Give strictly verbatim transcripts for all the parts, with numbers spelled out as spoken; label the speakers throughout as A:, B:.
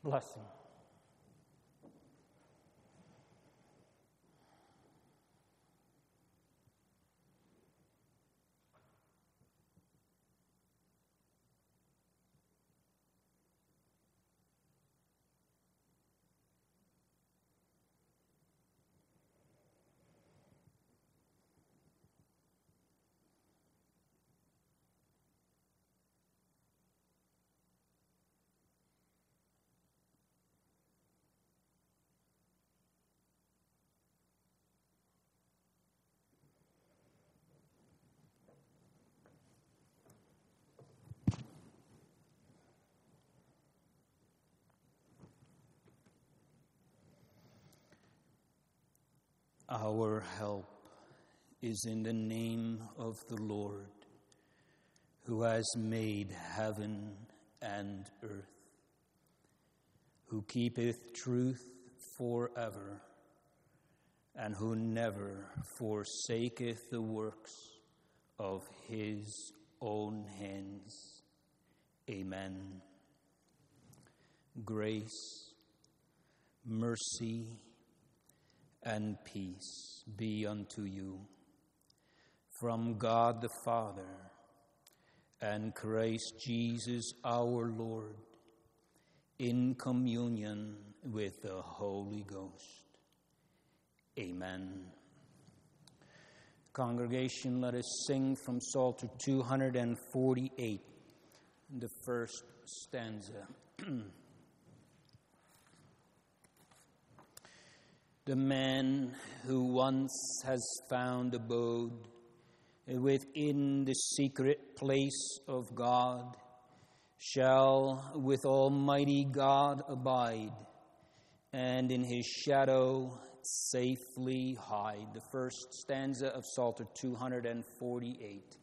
A: blessing. Our help is in the name of the Lord, who has made heaven and earth, who keepeth truth forever, and who never forsaketh the works of his own hands. Amen. Grace, mercy, and peace be unto you from God the Father and Christ Jesus our Lord, in communion with the Holy Ghost. Amen. Congregation, let us sing from Psalter two forty-eight, the first stanza. The man who once has found abode within the secret place of God shall with Almighty God abide, and in his shadow safely hide. The first stanza of Psalter two forty-eight.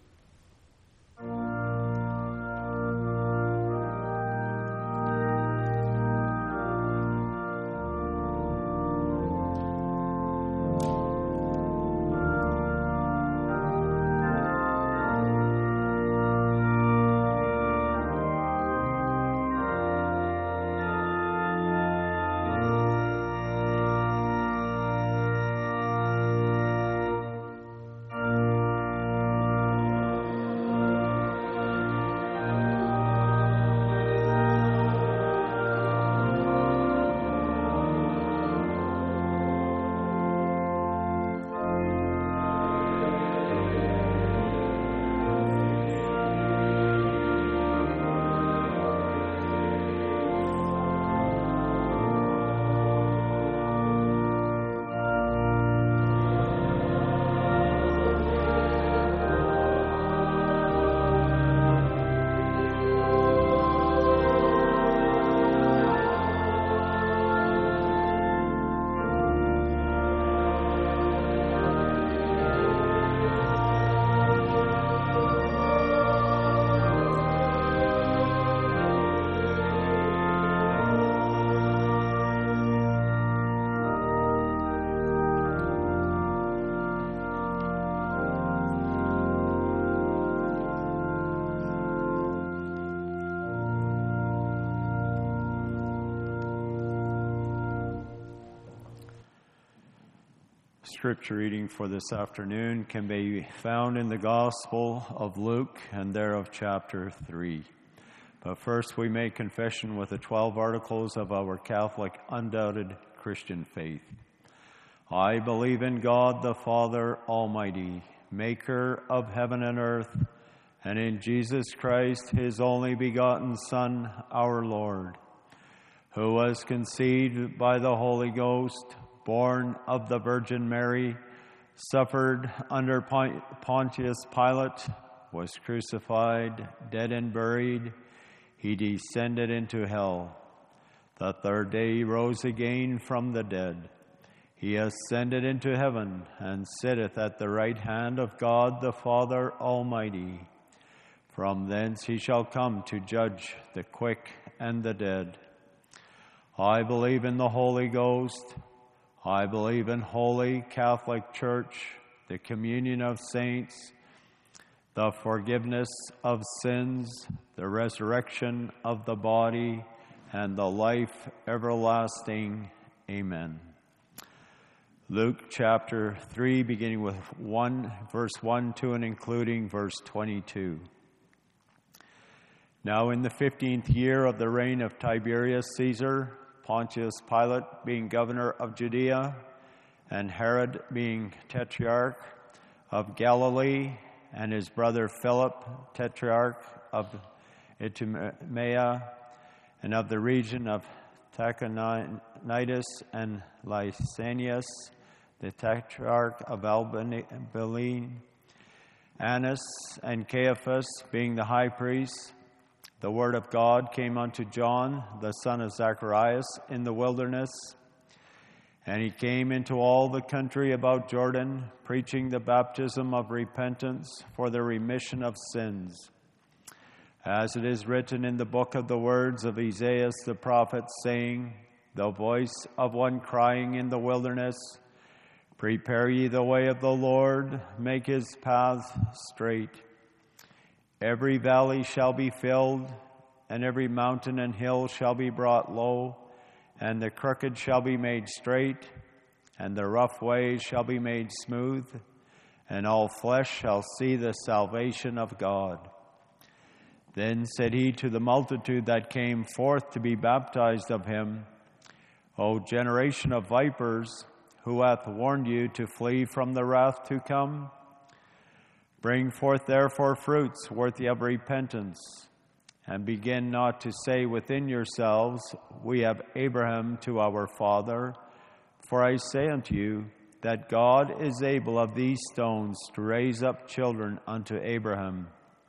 B: Scripture reading for this afternoon can be found in the Gospel of Luke and thereof chapter three. But first we make confession with the twelve articles of our Catholic undoubted Christian faith. I believe in God the Father Almighty, maker of heaven and earth, and in Jesus Christ, his only begotten Son, our Lord, who was conceived by the Holy Ghost, born of the Virgin Mary, suffered under Pontius Pilate, was crucified, dead and buried. He descended into hell. The third day he rose again from the dead. He ascended into heaven and sitteth at the right hand of God the Father Almighty. From thence he shall come to judge the quick and the dead. I believe in the Holy Ghost. I believe in Holy Catholic Church, the communion of saints, the forgiveness of sins, the resurrection of the body, and the life everlasting. Amen. Luke chapter three, beginning with one, verse one, two, and including verse twenty-two. Now in the fifteenth year of the reign of Tiberius Caesar, Pontius Pilate being governor of Judea, and Herod being tetrarch of Galilee, and his brother Philip, tetrarch of Idumea, and of the region of Trachonitis and Lysanias, the tetrarch of Abilene, Annas and Caiaphas being the high priests. The word of God came unto John, the son of Zacharias, in the wilderness. And he came into all the country about Jordan, preaching the baptism of repentance for the remission of sins. As it is written in the book of the words of Isaiah the prophet, saying, the voice of one crying in the wilderness, prepare ye the way of the Lord, make his paths straight. Every valley shall be filled, and every mountain and hill shall be brought low, and the crooked shall be made straight, and the rough ways shall be made smooth, and all flesh shall see the salvation of God. Then said he to the multitude that came forth to be baptized of him, O generation of vipers, who hath warned you to flee from the wrath to come? Bring forth therefore fruits worthy of repentance, and begin not to say within yourselves, we have Abraham to our father. For I say unto you, that God is able of these stones to raise up children unto Abraham.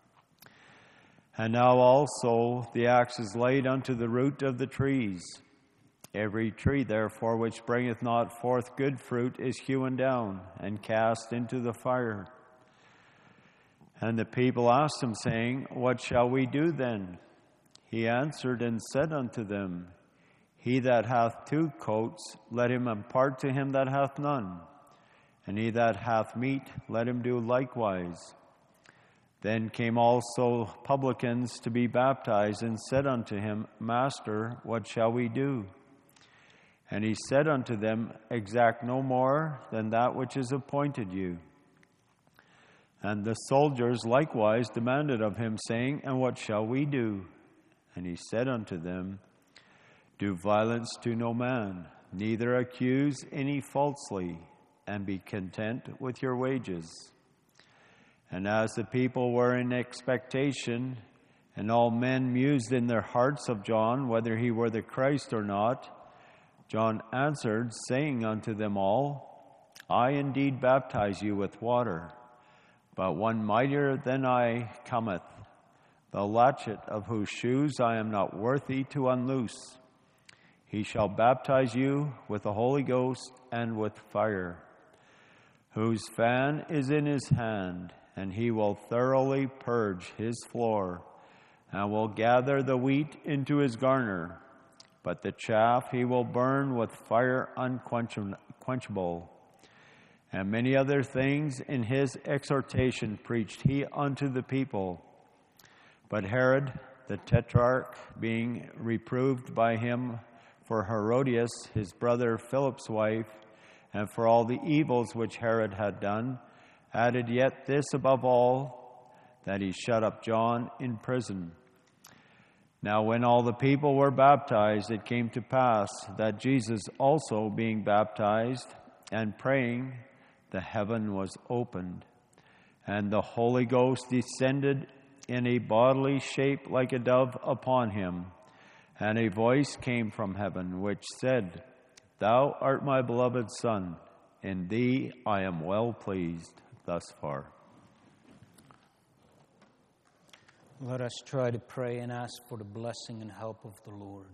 B: And now also the axe is laid unto the root of the trees. Every tree, therefore, which bringeth not forth good fruit is hewn down and cast into the fire. And the people asked him, saying, what shall we do then? He answered and said unto them, he that hath two coats, let him impart to him that hath none. And he that hath meat, let him do likewise. Then came also publicans to be baptized, and said unto him, Master, what shall we do? And he said unto them, exact no more than that which is appointed you. And the soldiers likewise demanded of him, saying, and what shall we do? And he said unto them, do violence to no man, neither accuse any falsely, and be content with your wages. And as the people were in expectation, and all men mused in their hearts of John, whether he were the Christ or not, John answered, saying unto them all, I indeed baptize you with water, but one mightier than I cometh, the latchet of whose shoes I am not worthy to unloose. He shall baptize you with the Holy Ghost and with fire, whose fan is in his hand, and he will thoroughly purge his floor, and will gather the wheat into his garner, but the chaff he will burn with fire unquenchable. And many other things in his exhortation preached he unto the people. But Herod the tetrarch, being reproved by him for Herodias, his brother Philip's wife, and for all the evils which Herod had done, added yet this above all, that he shut up John in prison. Now when all the people were baptized, it came to pass that Jesus also, being baptized and praying, the heaven was opened, and the Holy Ghost descended in a bodily shape like a dove upon him. And a voice came from heaven, which said, Thou art my beloved Son, in thee I am well pleased. Thus far.
A: Let us try to pray and ask for the blessing and help of the Lord.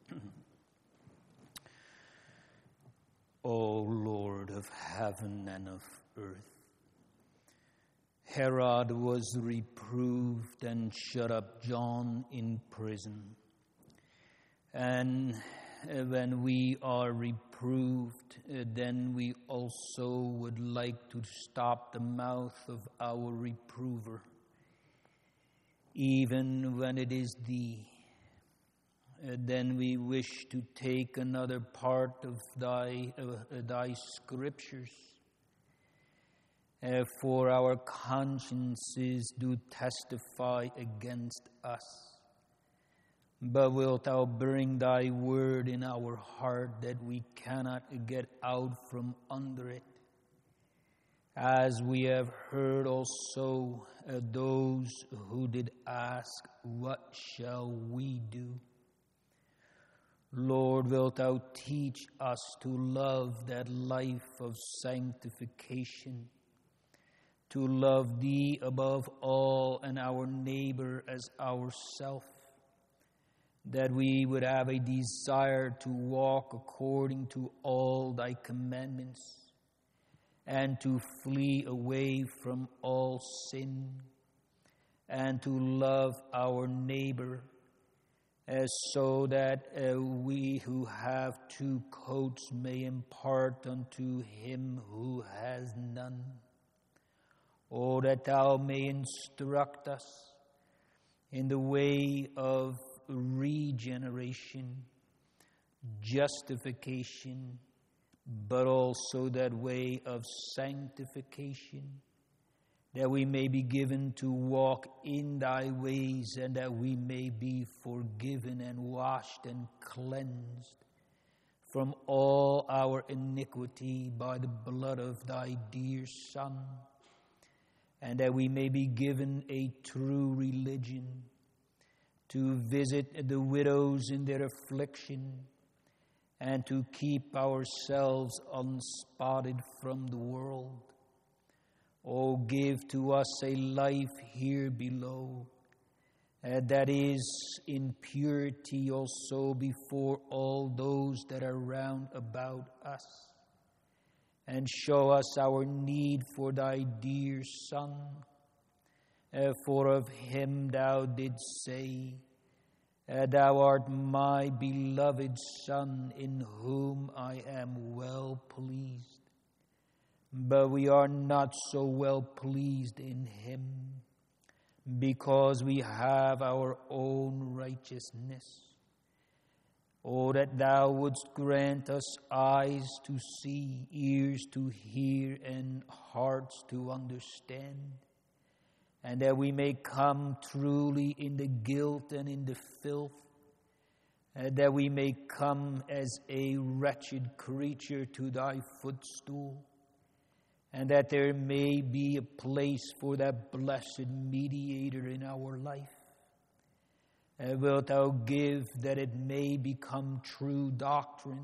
A: O Lord of heaven and of earth, Herod was reproved and shut up John in prison. And when we are reproved, then we also would like to stop the mouth of our reprover, even when it is thee. uh, then we wish to take another part of thy, uh, uh, thy scriptures. Uh, for our consciences do testify against us. But wilt thou bring thy word in our heart that we cannot get out from under it? As we have heard also uh, those who did ask, what shall we do? Lord, wilt thou teach us to love that life of sanctification, to love thee above all and our neighbor as ourself, that we would have a desire to walk according to all thy commandments and to flee away from all sin and to love our neighbor, as so that uh, we who have two coats may impart unto him who has none. Oh, that thou may instruct us in the way of regeneration, justification, but also that way of sanctification, that we may be given to walk in thy ways, and that we may be forgiven and washed and cleansed from all our iniquity by the blood of thy dear Son, and that we may be given a true religion, to visit the widows in their affliction, and to keep ourselves unspotted from the world. Oh, give to us a life here below, uh, that is in purity also before all those that are round about us. And show us our need for thy dear Son, uh, for of him thou didst say, uh, thou art my beloved Son, in whom I am well pleased. But we are not so well pleased in him, because we have our own righteousness. Oh, that thou wouldst grant us eyes to see, ears to hear, and hearts to understand, and that we may come truly in the guilt and in the filth, and that we may come as a wretched creature to thy footstool, and that there may be a place for that blessed mediator in our life. Uh, wilt thou give that it may become true doctrine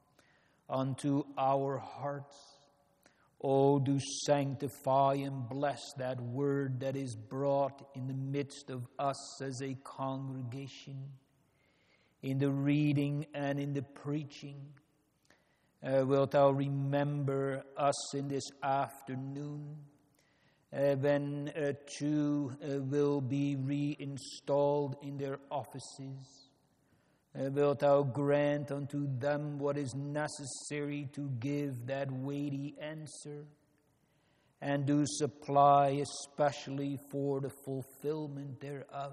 A: unto our hearts? Oh, do sanctify and bless that word that is brought in the midst of us as a congregation, in the reading and in the preaching. Uh, wilt thou remember us in this afternoon, uh, when uh, two uh, will be reinstalled in their offices? Uh, wilt thou grant unto them what is necessary to give that weighty answer, and do supply especially for the fulfillment thereof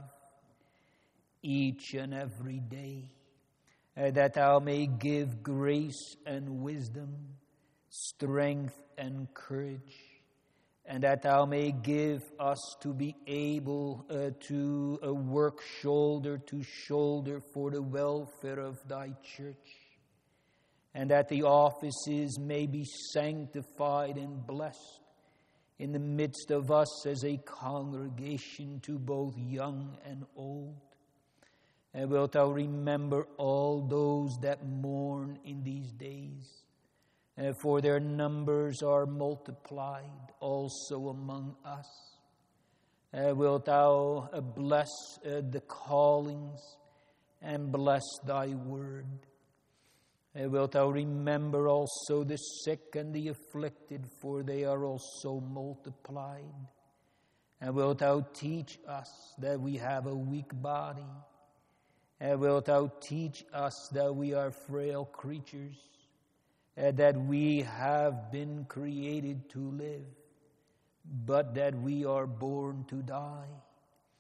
A: each and every day? Uh, that thou may give grace and wisdom, strength and courage, and that thou may give us to be able uh, to uh, work shoulder to shoulder for the welfare of thy church, and that the offices may be sanctified and blessed in the midst of us as a congregation, to both young and old. And wilt thou remember all those that mourn in these days, uh, for their numbers are multiplied also among us. Uh, wilt thou uh, bless uh, the callings and bless thy word. Uh, wilt thou remember also the sick and the afflicted, for they are also multiplied. And wilt thou teach us that we have a weak body, and wilt thou teach us that we are frail creatures, and that we have been created to live, but that we are born to die.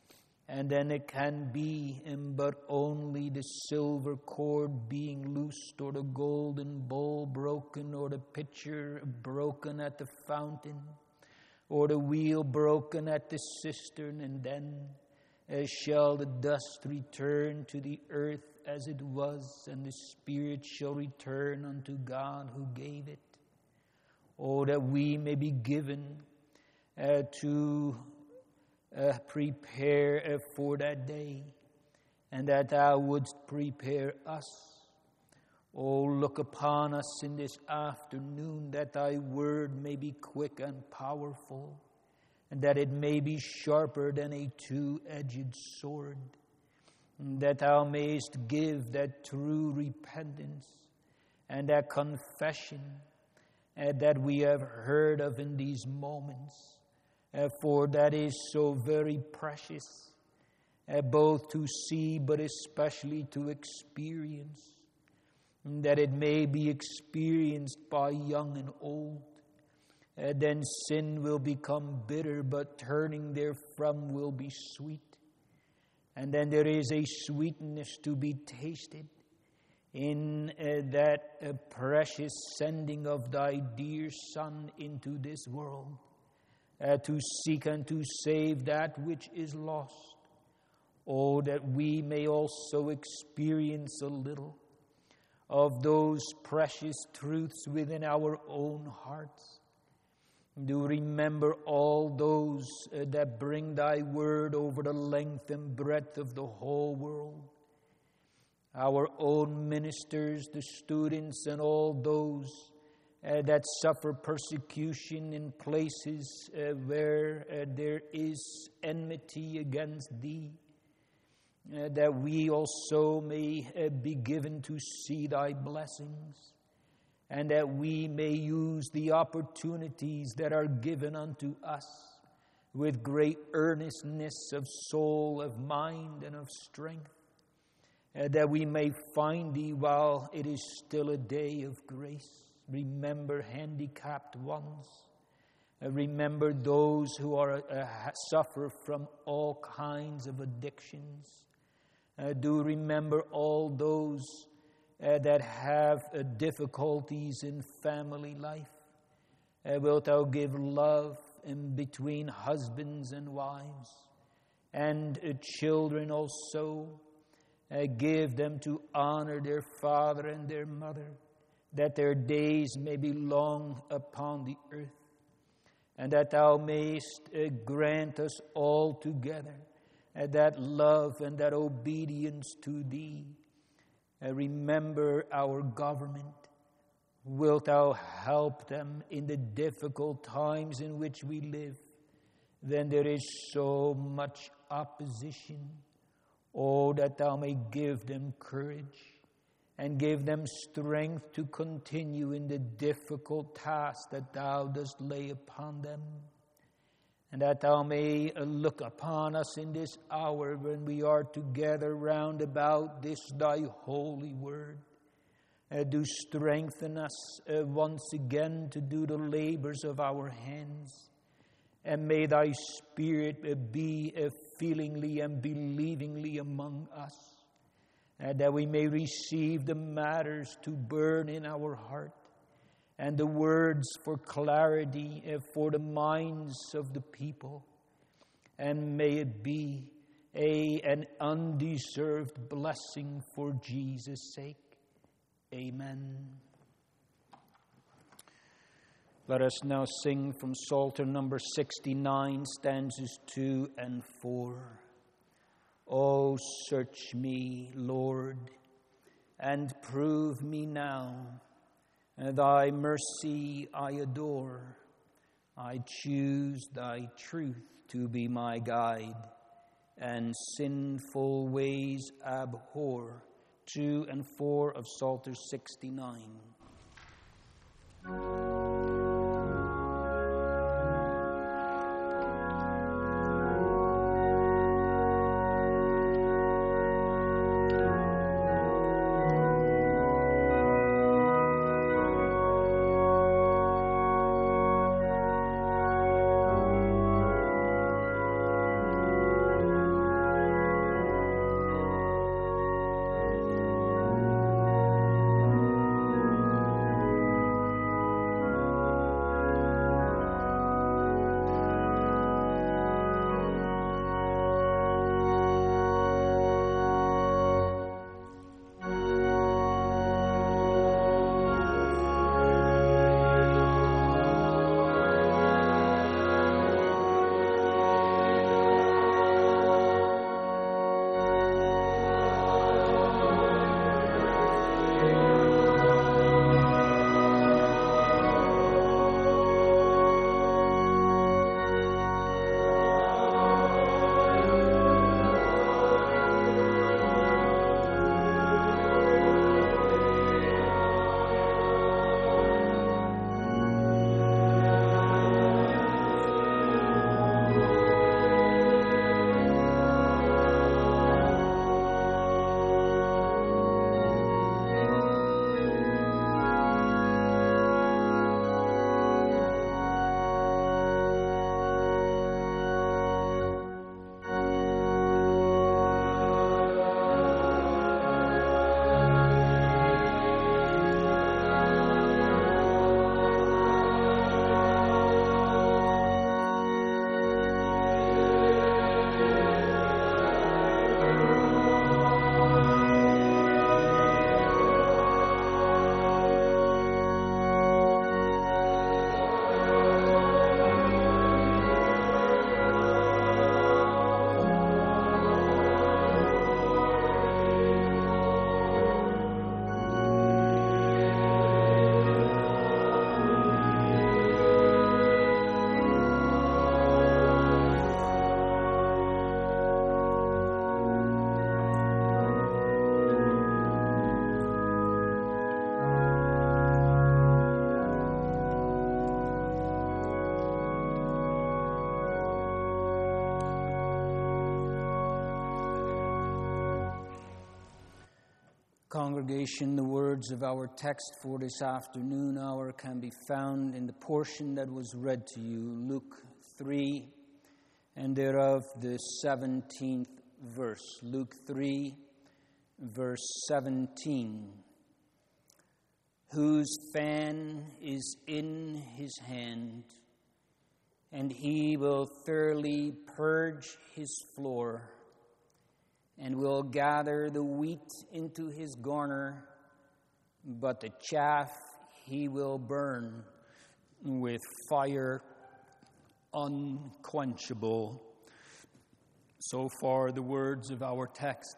A: And then it can be um, but only the silver cord being loosed, or the golden bowl broken, or the pitcher broken at the fountain, or the wheel broken at the cistern, and then uh, shall the dust return to the earth as it was, and the spirit shall return unto God who gave it. Oh, that we may be given uh, to uh, prepare uh, for that day, and that thou wouldst prepare us. Oh, look upon us in this afternoon, that thy word may be quick and powerful, and that it may be sharper than a two-edged sword, and that thou mayest give that true repentance and that confession uh, that we have heard of in these moments, uh, for that is so very precious, uh, both to see but especially to experience, that it may be experienced by young and old. Uh, then sin will become bitter, but turning therefrom will be sweet. And then there is a sweetness to be tasted in uh, that uh, precious sending of thy dear Son into this world, uh, to seek and to save that which is lost. Oh, that we may also experience a little of those precious truths within our own hearts. Do remember all those uh, that bring thy word over the length and breadth of the whole world. Our own ministers, the students, and all those uh, that suffer persecution in places uh, where uh, there is enmity against thee. Uh, that we also may uh, be given to see thy blessings, and that we may use the opportunities that are given unto us with great earnestness of soul, of mind, and of strength, uh, that we may find thee while it is still a day of grace. Remember handicapped ones. Uh, remember those who are uh, suffer from all kinds of addictions. Uh, do remember all those uh, that have uh, difficulties in family life. Uh, wilt thou give love in between husbands and wives, and uh, children also? Uh, give them to honor their father and their mother, that their days may be long upon the earth, and that thou mayest uh, grant us all together Uh, that love and that obedience to thee. Uh, remember our government. Wilt thou help them in the difficult times in which we live? Then there is so much opposition. Oh, that thou may give them courage and give them strength to continue in the difficult task that thou dost lay upon them. And that thou may look upon us in this hour when we are together round about this thy holy word. Uh, do strengthen us uh, once again to do the labors of our hands. And may thy spirit uh, be uh, feelingly and believingly among us. Uh, that we may receive the matters to burn in our heart, and the words for clarity uh, for the minds of the people. And may it be a, an undeserved blessing for Jesus' sake. Amen. Let us now sing from Psalter number sixty-nine, stanzas two and four. Oh, search me, Lord, and prove me now. Thy mercy I adore. I choose thy truth to be my guide, and sinful ways abhor. Two and four of Psalter sixty-nine. Congregation, the words of our text for this afternoon hour can be found in the portion that was read to you, Luke three, and thereof the seventeenth verse. Luke three, verse seventeen. Whose fan is in his hand, and he will thoroughly purge his floor, and will gather the wheat into his garner, but the chaff he will burn with fire unquenchable. So far, the words of our text.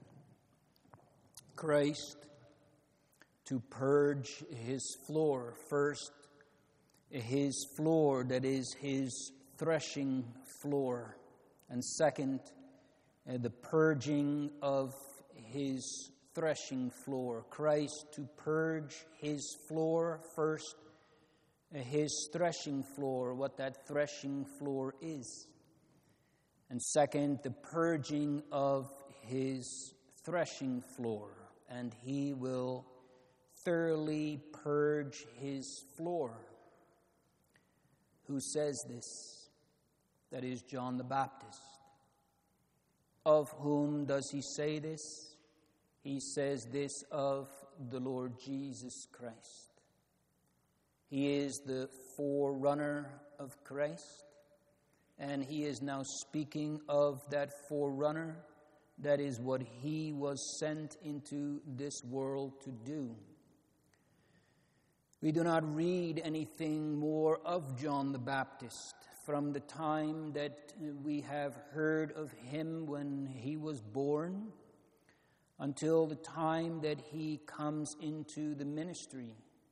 A: Christ to purge his floor. First, his floor, that is his threshing floor. And second, Uh, the purging of his threshing floor. Christ to purge his floor. First, uh, his threshing floor, what that threshing floor is. And second, the purging of his threshing floor. And he will thoroughly purge his floor. Who says this? That is John the Baptist. Of whom does he say this? He says this of the Lord Jesus Christ. He is the forerunner of Christ, and he is now speaking of that forerunner. That is what he was sent into this world to do. We do not read anything more of John the Baptist from the time that we have heard of him when he was born until the time that he comes into the ministry.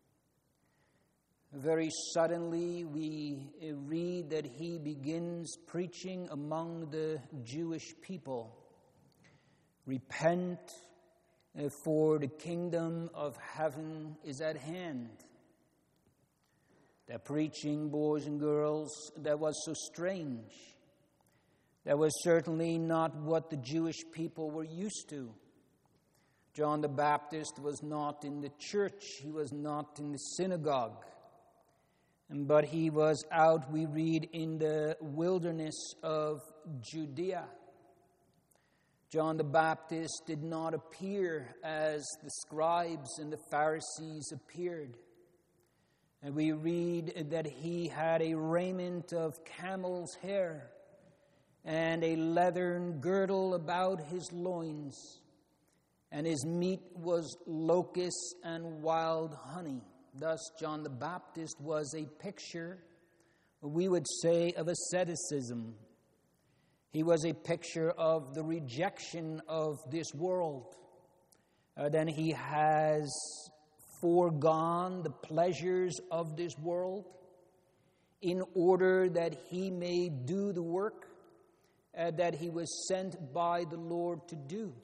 A: Very suddenly we read that he begins preaching among the Jewish people. Repent, for the kingdom of heaven is at hand. That preaching, boys and girls, that was so strange. That was certainly not what the Jewish people were used to. John the Baptist was not in the church. He was not in the synagogue. But he was out, we read, in the wilderness of Judea. John the Baptist did not appear as the scribes and the Pharisees appeared. And we read that he had a raiment of camel's hair and a leathern girdle about his loins, and his meat was locusts and wild honey. Thus, John the Baptist was a picture, we would say, of asceticism. He was a picture of the rejection of this world. Uh, then he has foregone the pleasures of this world in order that he may do the work uh, that he was sent by the Lord to do.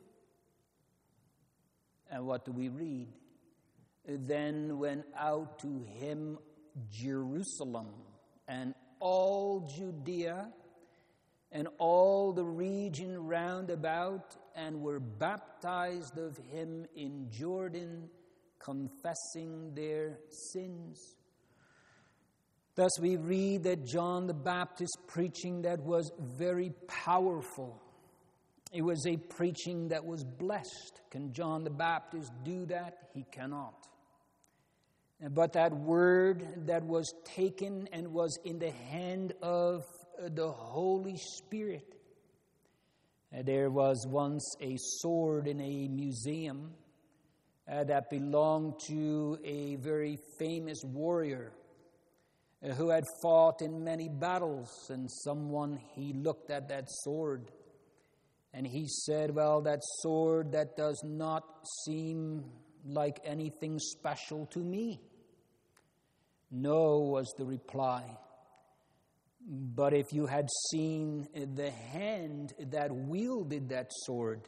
A: And what do we read? Then went out to him Jerusalem and all Judea and all the region round about, and were baptized of him in Jordan, confessing their sins. Thus we read that John the Baptist preaching that was very powerful. It was a preaching that was blessed. Can John the Baptist do that? He cannot. But that word that was taken and was in the hand of the Holy Spirit. There was once a sword in a museum Uh, that belonged to a very famous warrior uh, who had fought in many battles. And someone, he looked at that sword and he said, well, that sword, that does not seem like anything special to me. No, was the reply. But if you had seen the hand that wielded that sword,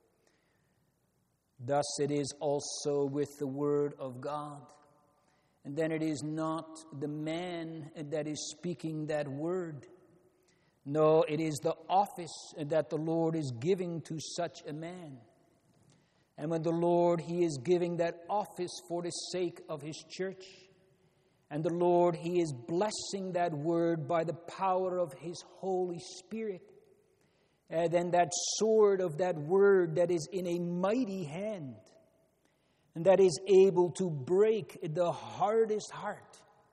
A: thus it is also with the word of God. And then it is not the man that is speaking that word. No, it is the office that the Lord is giving to such a man. And when the Lord, He is giving that office for the sake of His church, and the Lord, He is blessing that word by the power of His Holy Spirit, and then that sword of that word that is in a mighty hand, and that is able to break the hardest heart.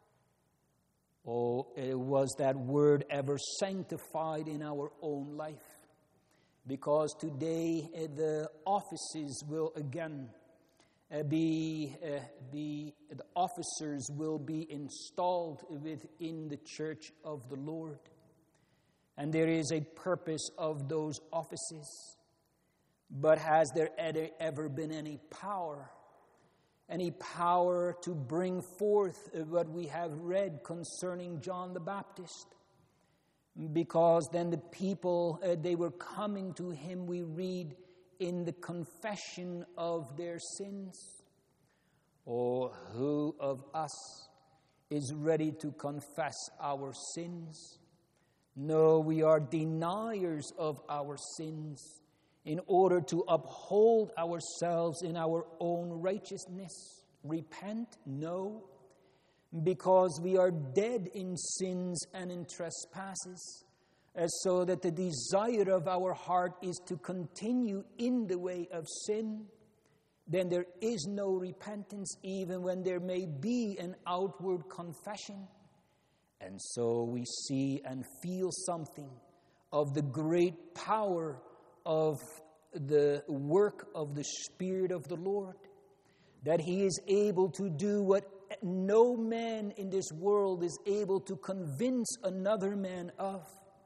A: Oh, was that word ever sanctified in our own life? Because today uh, the offices will again uh, be, uh, be, the officers will be installed within the church of the Lord. And there is a purpose of those offices. But has there ever been any power? Any power to bring forth what we have read concerning John the Baptist? Because then the people, uh, they were coming to him, we read, in the confession of their sins. Or who of us is ready to confess our sins? No, we are deniers of our sins in order to uphold ourselves in our own righteousness. Repent? No. Because we are dead in sins and in trespasses, uh, so that the desire of our heart is to continue in the way of sin, then there is no repentance, even when there may be an outward confession. And so we see and feel something of the great power of the work of the Spirit of the Lord, that He is able to do what no man in this world is able to convince another man of.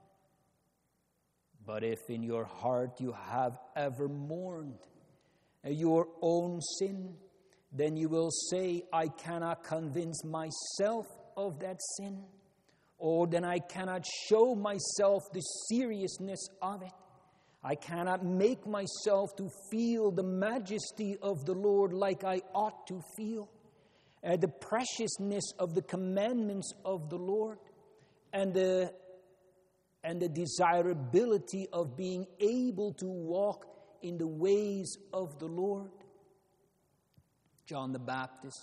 A: But if in your heart you have ever mourned your own sin, then you will say, I cannot convince myself of that sin, or then I cannot show myself the seriousness of it. I cannot make myself to feel the majesty of the Lord like I ought to feel. Uh, the preciousness of the commandments of the Lord, and the, and the desirability of being able to walk in the ways of the Lord. John the Baptist,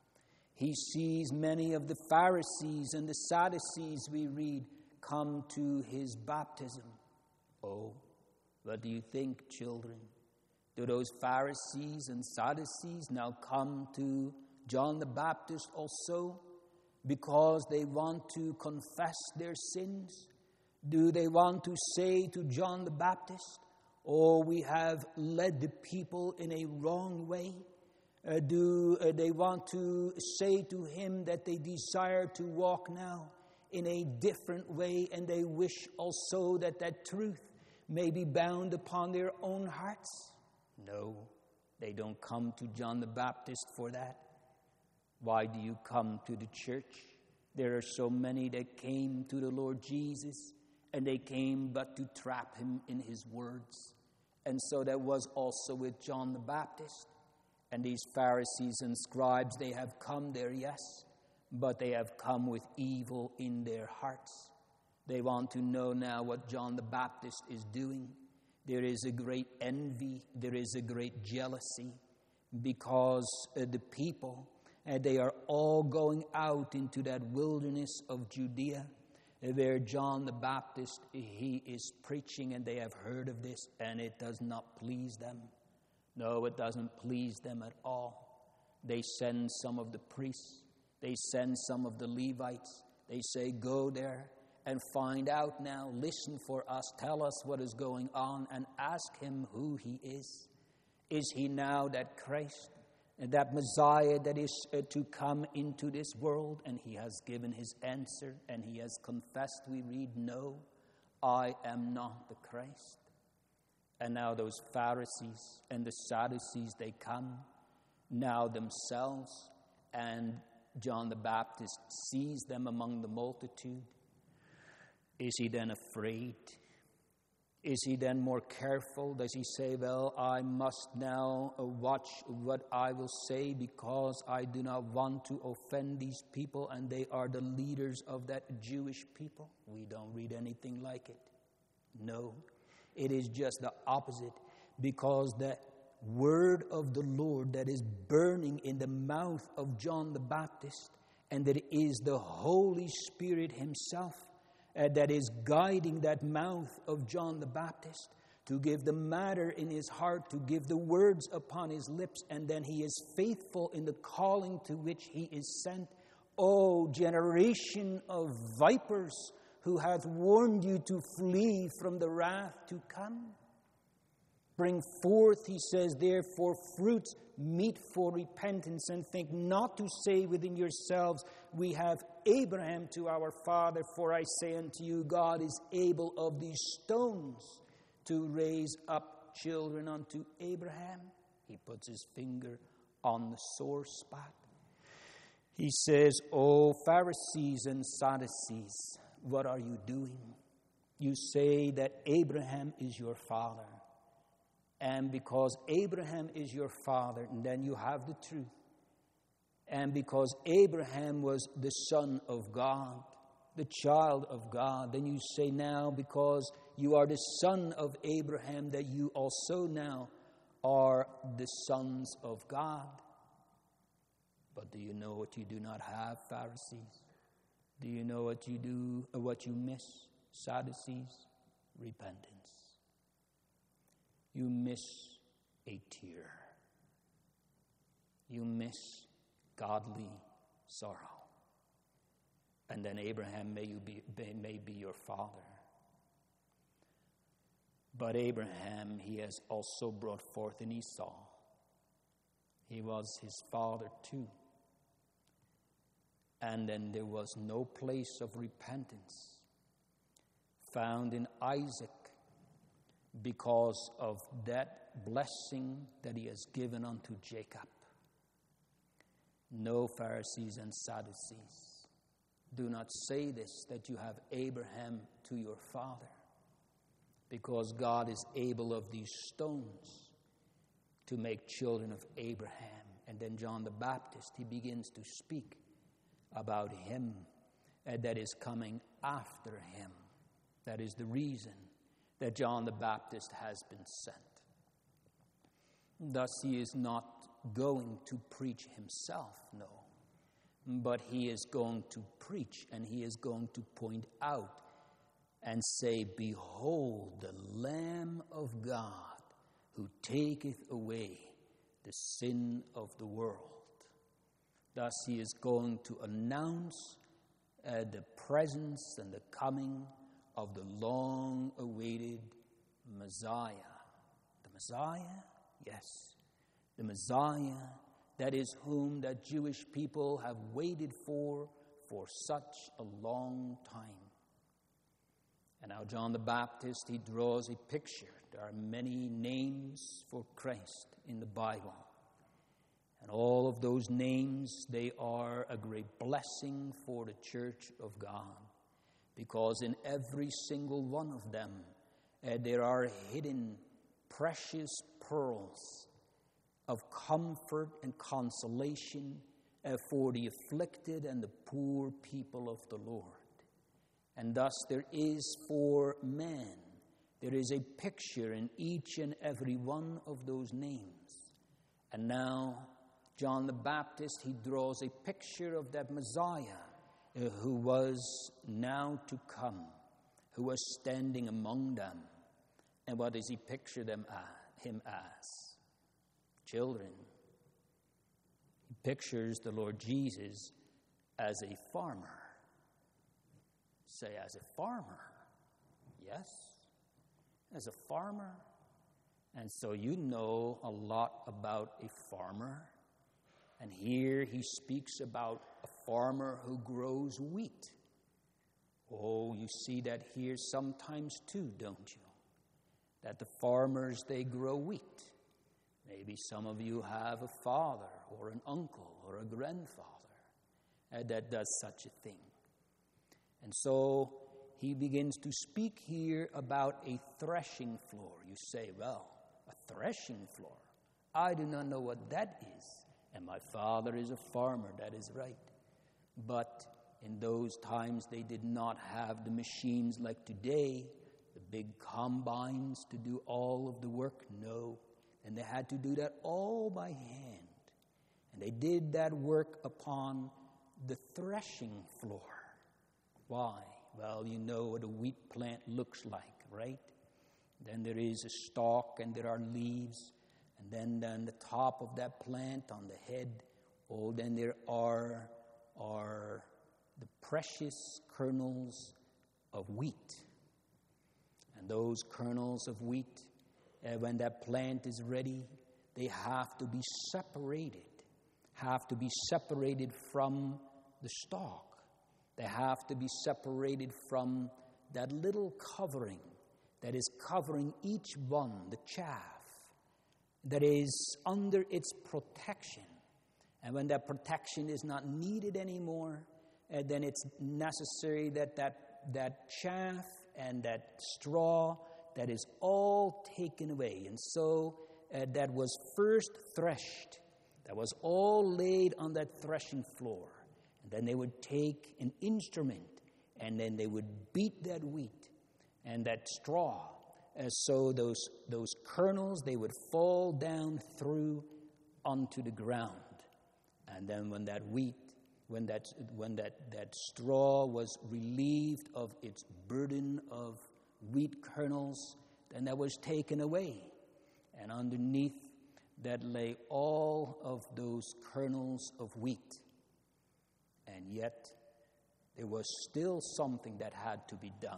A: he sees many of the Pharisees and the Sadducees, we read, come to his baptism. Oh, what do you think, children? Do those Pharisees and Sadducees now come to John the Baptist also because they want to confess their sins? Do they want to say to John the Baptist, oh, we have led the people in a wrong way? Uh, do uh, they want to say to him that they desire to walk now in a different way, and they wish also that that truth may be bound upon their own hearts? No, they don't come to John the Baptist for that. Why do you come to the church? There are so many that came to the Lord Jesus, and they came but to trap him in his words. And so that was also with John the Baptist. And these Pharisees and scribes, they have come there, yes, but they have come with evil in their hearts. They want to know now what John the Baptist is doing. There is a great envy, there is a great jealousy, because uh, the people, uh, they are all going out into that wilderness of Judea, uh, where John the Baptist, he is preaching, and they have heard of this, and it does not please them. No, it doesn't please them at all. They send some of the priests, they send some of the Levites, they say, go there and find out now, listen for us, tell us what is going on, and ask him who he is. Is he now that Christ, that Messiah that is uh, to come into this world? And he has given his answer, and he has confessed, we read, no, I am not the Christ. And now those Pharisees and the Sadducees, they come now themselves, and John the Baptist sees them among the multitude. Is he then afraid? Is he then more careful? Does he say, well, I must now watch what I will say because I do not want to offend these people, and they are the leaders of that Jewish people? We don't read anything like it. No, it is just the opposite, because that word of the Lord that is burning in the mouth of John the Baptist, and that it is the Holy Spirit himself uh, that is guiding that mouth of John the Baptist to give the matter in his heart, to give the words upon his lips, and then he is faithful in the calling to which he is sent. O generation of vipers, who hath warned you to flee from the wrath to come? Bring forth, he says, therefore, fruits meet for repentance, and think not to say within yourselves, we have Abraham to our father, for I say unto you, God is able of these stones to raise up children unto Abraham. He puts his finger on the sore spot. He says, O Pharisees and Sadducees, what are you doing? You say that Abraham is your father. And because Abraham is your father, and then you have the truth. And because Abraham was the son of God, the child of God, then you say now, because you are the son of Abraham, that you also now are the sons of God. But do you know what you do not have, Pharisees? Do you know what you do, or what you miss, Sadducees? Repentance. You miss a tear. You miss godly sorrow. And then Abraham may, you be, may be your father. But Abraham, he has also brought forth an Esau. He was his father too. And then there was no place of repentance found in Isaac, because of that blessing that he has given unto Jacob. No, Pharisees and Sadducees, do not say this, that you have Abraham to your father, because God is able of these stones to make children of Abraham. And then John the Baptist, he begins to speak about him uh, that is coming after him. That is the reason that John the Baptist has been sent. Thus he is not going to preach himself, no, but he is going to preach, and he is going to point out and say, behold, the Lamb of God, who taketh away the sin of the world. Thus he is going to announce uh, the presence and the coming of the long-awaited Messiah. The Messiah? Yes. The Messiah, that is whom the Jewish people have waited for for such a long time. And now John the Baptist, he draws a picture. There are many names for Christ in the Bible. And all of those names, they are a great blessing for the church of God. Because in every single one of them, uh, there are hidden precious pearls of comfort and consolation uh, for the afflicted and the poor people of the Lord. And thus there is for man, there is a picture in each and every one of those names. And now John the Baptist, he draws a picture of that Messiah uh, who was now to come, who was standing among them. And what does he picture them as, him as? Children. He pictures the Lord Jesus as a farmer. Say, as a farmer. Yes, as a farmer. And so you know a lot about a farmer. And here he speaks about a farmer who grows wheat. Oh, you see that here sometimes too, don't you? That the farmers, they grow wheat. Maybe some of you have a father or an uncle or a grandfather uh, that does such a thing. And so he begins to speak here about a threshing floor. You say, well, a threshing floor? I do not know what that is. And my father is a farmer, that is right. But in those times, they did not have the machines like today, the big combines to do all of the work. No, And they had to do that all by hand. And they did that work upon the threshing floor. Why? Well, you know what a wheat plant looks like, right? Then there is a stalk and there are leaves. And then on the top of that plant, on the head, oh, then there are, are the precious kernels of wheat. And those kernels of wheat, uh, when that plant is ready, they have to be separated, have to be separated from the stalk. They have to be separated from that little covering that is covering each one, the chaff, that is under its protection. And when that protection is not needed anymore, uh, then it's necessary that, that that chaff and that straw, that is all taken away. And so uh, that was first threshed, that was all laid on that threshing floor. And then they would take an instrument and then they would beat that wheat and that straw. Uh, so those, those kernels, they would fall down through onto the ground. And then when that wheat, when that when that, that straw was relieved of its burden of wheat kernels, then that was taken away. And underneath that lay all of those kernels of wheat. And yet there was still something that had to be done,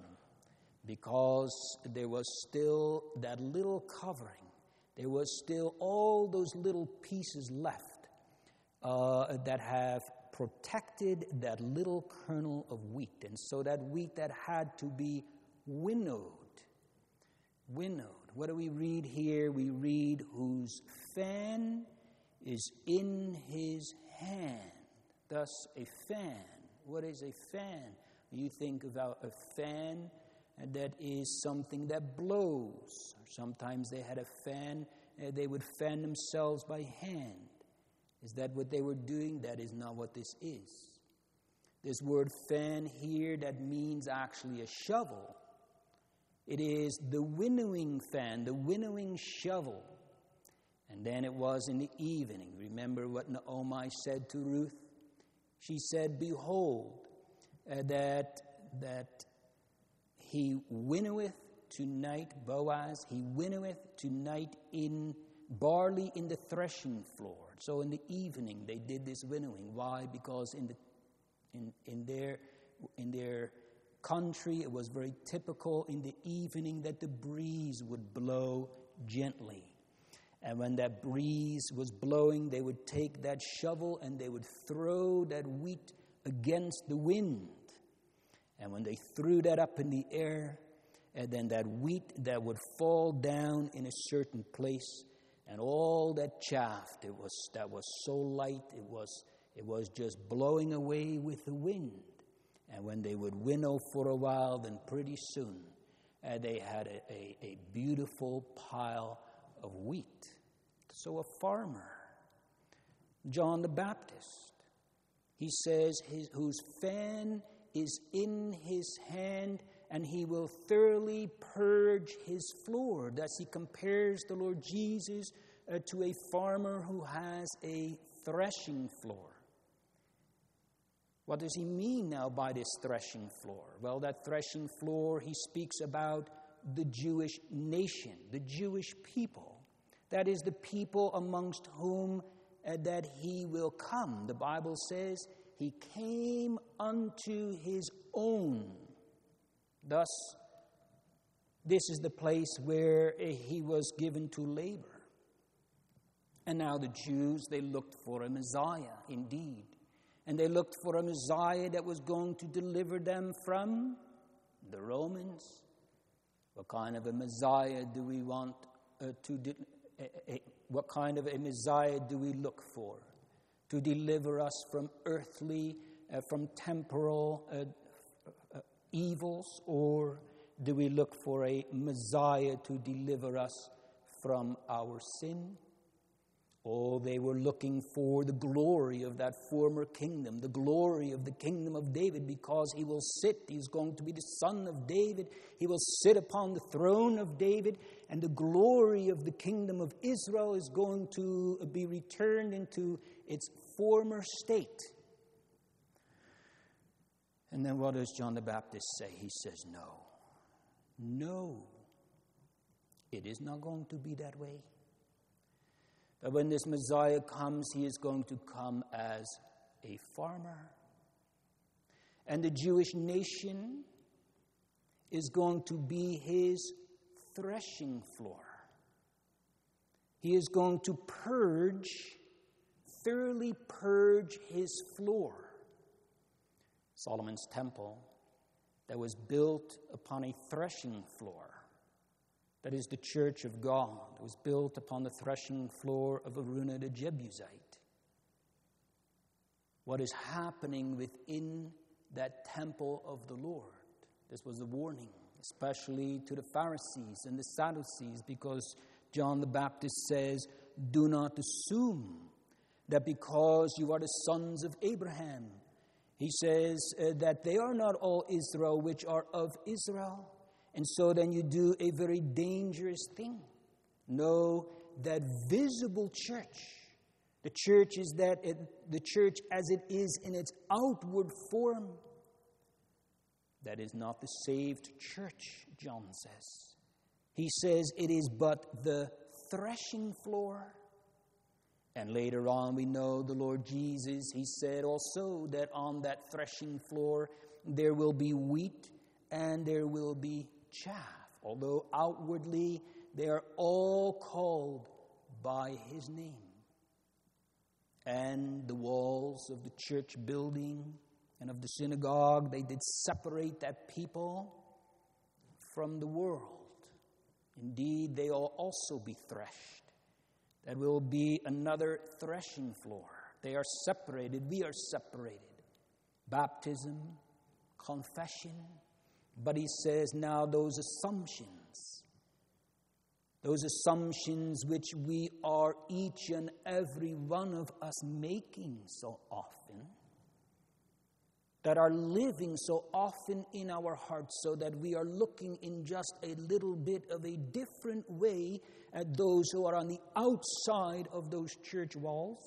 A: because there was still that little covering. There was still all those little pieces left uh, that have protected that little kernel of wheat. And so that wheat that had to be winnowed. Winnowed. What do we read here? We read, whose fan is in his hand. Thus, a fan. What is a fan? You think about a fan, and that is something that blows. Sometimes they had a fan, uh, they would fan themselves by hand. Is that what they were doing? That is not what this is. This word fan here, that means actually a shovel. It is the winnowing fan, the winnowing shovel. And then it was in the evening. Remember what Naomi said to Ruth? She said, behold, uh, that, that he winnoweth tonight, Boaz, he winnoweth tonight in barley in the threshing floor. So in the evening they did this winnowing. Why? Because in the in in their in their country it was very typical in the evening that the breeze would blow gently. And when that breeze was blowing, they would take that shovel and they would throw that wheat against the wind. And when they threw that up in the air, and then that wheat that would fall down in a certain place, and all that chaff, it was that was so light, it was it was just blowing away with the wind. And when they would winnow for a while, then pretty soon uh, they had a, a, a beautiful pile of wheat. So a farmer, John the Baptist, he says, his, whose fan is in his hand, and he will thoroughly purge his floor. Thus he compares the Lord Jesus uh, to a farmer who has a threshing floor. What does he mean now by this threshing floor? Well, that threshing floor, he speaks about the Jewish nation, the Jewish people. That is the people amongst whom uh, that he will come. The Bible says he came unto his own. Thus, this is the place where uh, he was given to labor. And now the Jews, they looked for a Messiah, indeed. And they looked for a Messiah that was going to deliver them from the Romans. What kind of a Messiah do we want uh, to de- a, a, what kind of a Messiah do we look for? To deliver us from earthly, uh, from temporal uh, uh, evils? Or do we look for a Messiah to deliver us from our sin? Oh, they were looking for the glory of that former kingdom, the glory of the kingdom of David, because he will sit, he's going to be the son of David, he will sit upon the throne of David, and the glory of the kingdom of Israel is going to be returned into its former state. And then what does John the Baptist say? He says, no, no, it is not going to be that way. But when this Messiah comes, he is going to come as a farmer. And the Jewish nation is going to be his threshing floor. He is going to purge, thoroughly purge his floor. Solomon's temple that was built upon a threshing floor. That is the church of God. It was built upon the threshing floor of Araunah the Jebusite. What is happening within that temple of the Lord? This was a warning, especially to the Pharisees and the Sadducees, because John the Baptist says, do not assume that because you are the sons of Abraham, he says uh, that they are not all Israel which are of Israel. And so then you do a very dangerous thing. No, that visible church, the church is that it, the church as it is in its outward form, that is not the saved church, John says. He says it is but the threshing floor. And later on we know the Lord Jesus, he said also that on that threshing floor there will be wheat and there will be chaff, although outwardly they are all called by his name. And the walls of the church building and of the synagogue, they did separate that people from the world. Indeed, they will also be threshed. That will be another threshing floor. They are separated. We are separated. Baptism, confession. But he says now those assumptions, those assumptions which we are each and every one of us making so often, that are living so often in our hearts, so that we are looking in just a little bit of a different way at those who are on the outside of those church walls.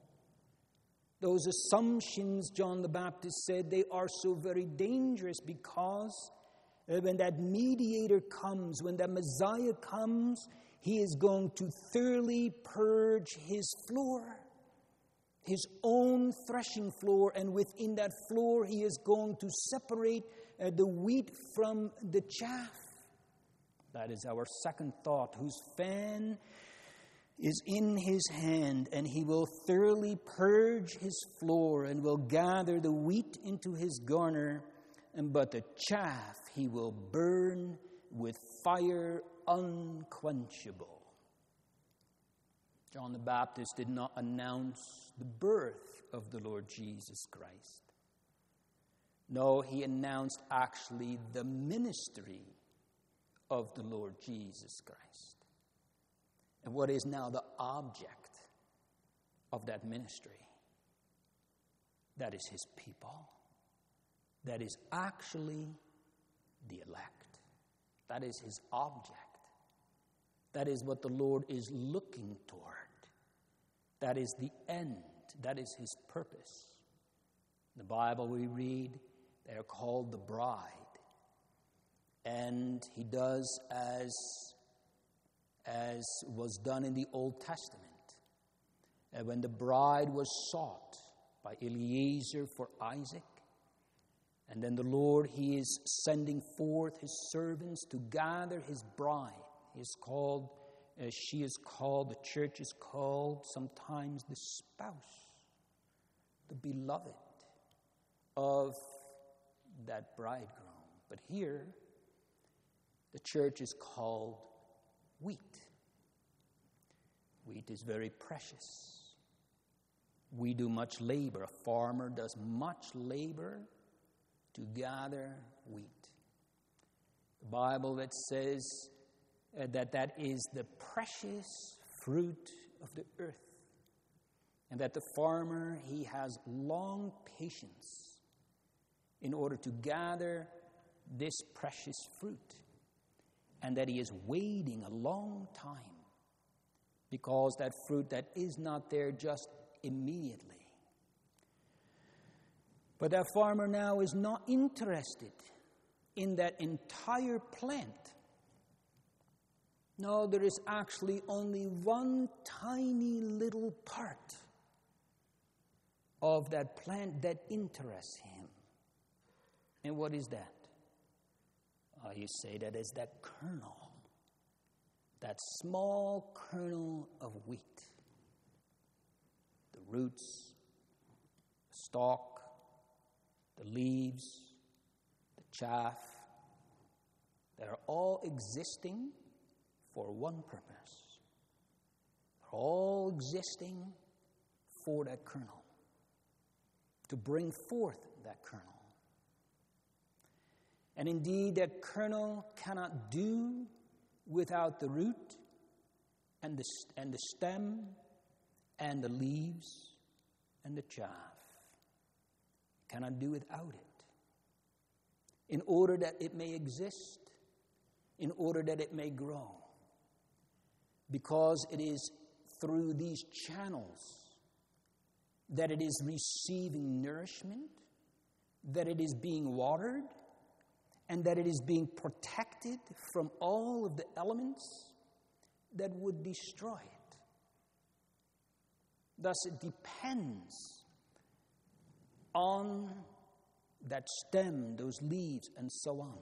A: Those assumptions, John the Baptist said, they are so very dangerous, because when that mediator comes, when that Messiah comes, he is going to thoroughly purge his floor, his own threshing floor, and within that floor he is going to separate uh, the wheat from the chaff. That is our second thought, whose fan is in his hand, and he will thoroughly purge his floor and will gather the wheat into his garner, and but the chaff he will burn with fire unquenchable. John the Baptist did not announce the birth of the Lord Jesus Christ. No, he announced actually the ministry of the Lord Jesus Christ. And what is now the object of that ministry? That is his people. That is actually the elect. That is his object. That is what the Lord is looking toward. That is the end. That is his purpose. In the Bible we read, they are called the bride. And he does as, as was done in the Old Testament. And when the bride was sought by Eliezer for Isaac, and then the Lord, he is sending forth his servants to gather his bride. He is called, uh, she is called, the church is called sometimes the spouse, the beloved of that bridegroom. But here, the church is called wheat. Wheat is very precious. We do much labor. A farmer does much labor to gather wheat. The Bible that says uh, that that is the precious fruit of the earth. And that the farmer, he has long patience in order to gather this precious fruit. And that he is waiting a long time because that fruit that is not there just immediately. But that farmer now is not interested in that entire plant. No, there is actually only one tiny little part of that plant that interests him. And what is that? Oh, you say that is that kernel, that small kernel of wheat. The roots, the stalk, the leaves, the chaff, they're all existing for one purpose. They're all existing for that kernel, to bring forth that kernel. And indeed, that kernel cannot do without the root and the, and the stem and the leaves and the chaff. Cannot do without it. In order that it may exist, in order that it may grow. Because it is through these channels that it is receiving nourishment, that it is being watered, and that it is being protected from all of the elements that would destroy it. Thus, it depends on that stem, those leaves, and so on.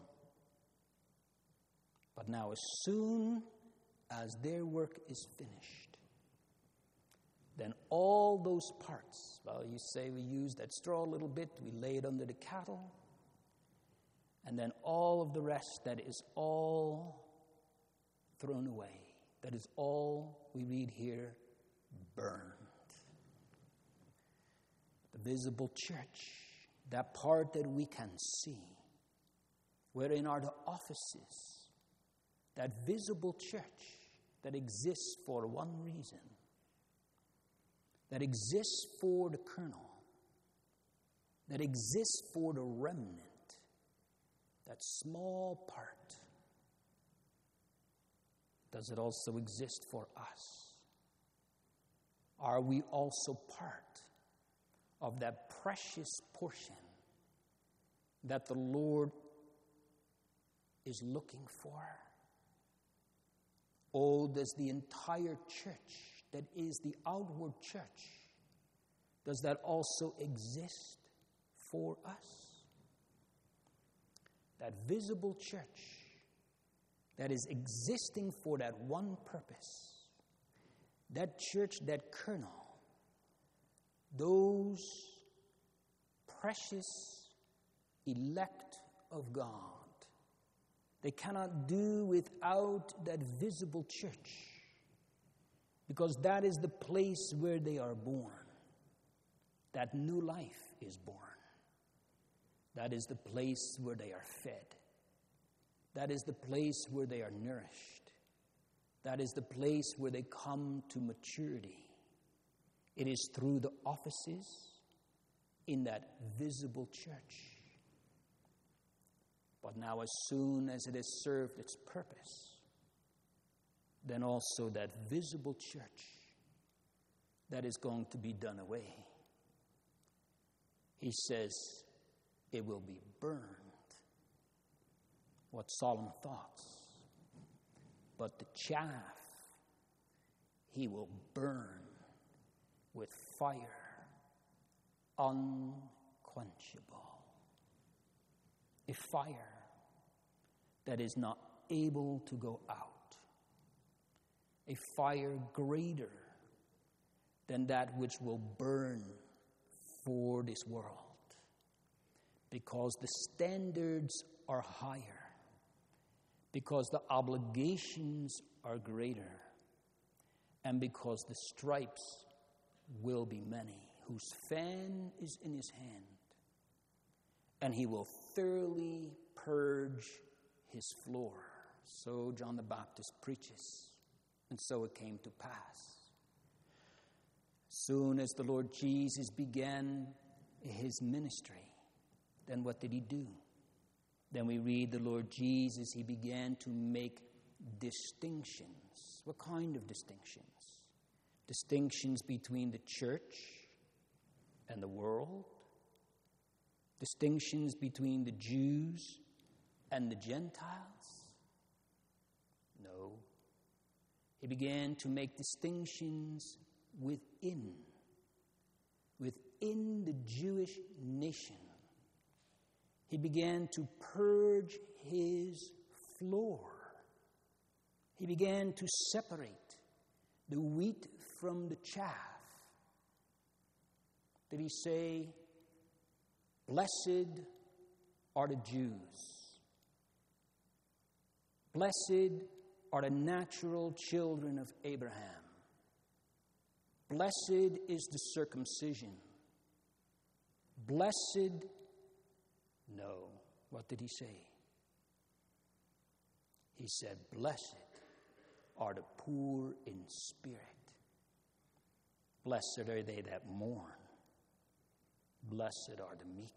A: But now, as soon as their work is finished, then all those parts, well, you say we use that straw a little bit, we lay it under the cattle, and then all of the rest, that is all thrown away. That is all, we read here, burned. The visible church, that part that we can see, wherein are the offices, that visible church that exists for one reason, that exists for the kernel, that exists for the remnant, that small part. Does it also exist for us? Are we also part of that precious portion that the Lord is looking for? Oh, does the entire church that is the outward church, does that also exist for us? That visible church that is existing for that one purpose, that church, that kernel, those precious elect of God, they cannot do without that visible church, because that is the place where they are born. That new life is born. That is the place where they are fed. That is the place where they are nourished. That is the place where they come to maturity. It is through the offices in that visible church. But now, as soon as it has served its purpose, then also that visible church that is going to be done away. He says it will be burned. What solemn thoughts. But the chaff he will burn with fire unquenchable. A fire that is not able to go out. A fire greater than that which will burn for this world. Because the standards are higher. Because the obligations are greater. And because the stripes will be many. Whose fan is in his hand. And he will thoroughly purge his floor. So John the Baptist preaches. And so it came to pass. soon as the Lord Jesus began his ministry, then what did he do? Then we read the Lord Jesus, he began to make distinctions. What kind of distinctions? Distinctions between the church and the world. Distinctions between the Jews and the Gentiles. No. He began to make distinctions within, within the Jewish nation. He began to purge his floor. He began to separate the wheat from the chaff. Did he say, blessed are the Jews? Blessed are the natural children of Abraham. Blessed is the circumcision. Blessed, no. What did he say? He said, blessed are the poor in spirit. Blessed are they that mourn. Blessed are the meek.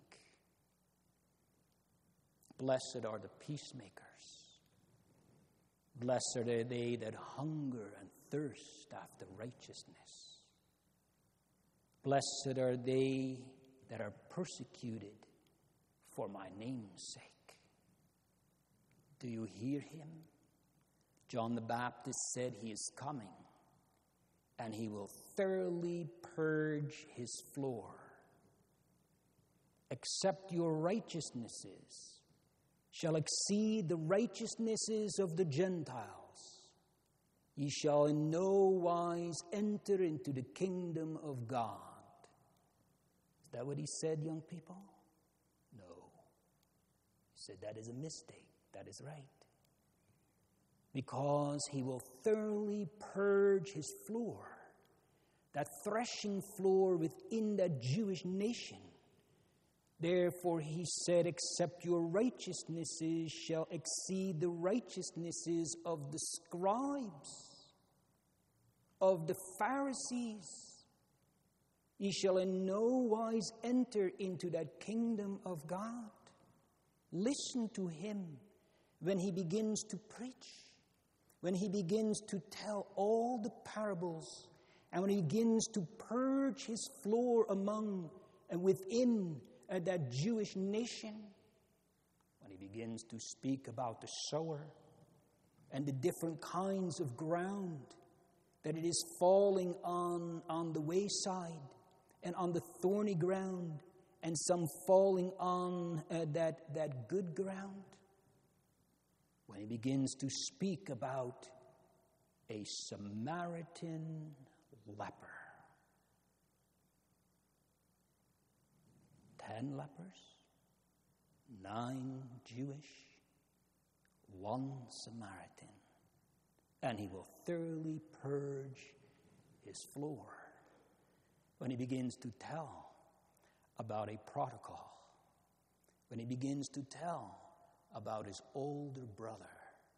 A: Blessed are the peacemakers. Blessed are they that hunger and thirst after righteousness. Blessed are they that are persecuted for my name's sake. Do you hear him? John the Baptist said he is coming, and he will thoroughly purge his floor. Except your righteousnesses shall exceed the righteousnesses of the Gentiles, ye shall in no wise enter into the kingdom of God. Is that what he said, young people? No. He said that is a mistake. That is right. Because he will thoroughly purge his floor, that threshing floor within that Jewish nation. Therefore he said, except your righteousnesses shall exceed the righteousnesses of the scribes, of the Pharisees, ye shall in no wise enter into that kingdom of God. Listen to him when he begins to preach, when he begins to tell all the parables, and when he begins to purge his floor among and within uh, that Jewish nation, when he begins to speak about the sower and the different kinds of ground that it is falling on on the wayside and on the thorny ground, and some falling on uh, that, that good ground. When he begins to speak about a Samaritan leper. Ten lepers, nine Jewish, one Samaritan. And he will thoroughly purge his floor when he begins to tell about a prodigal, when he begins to tell about his older brother.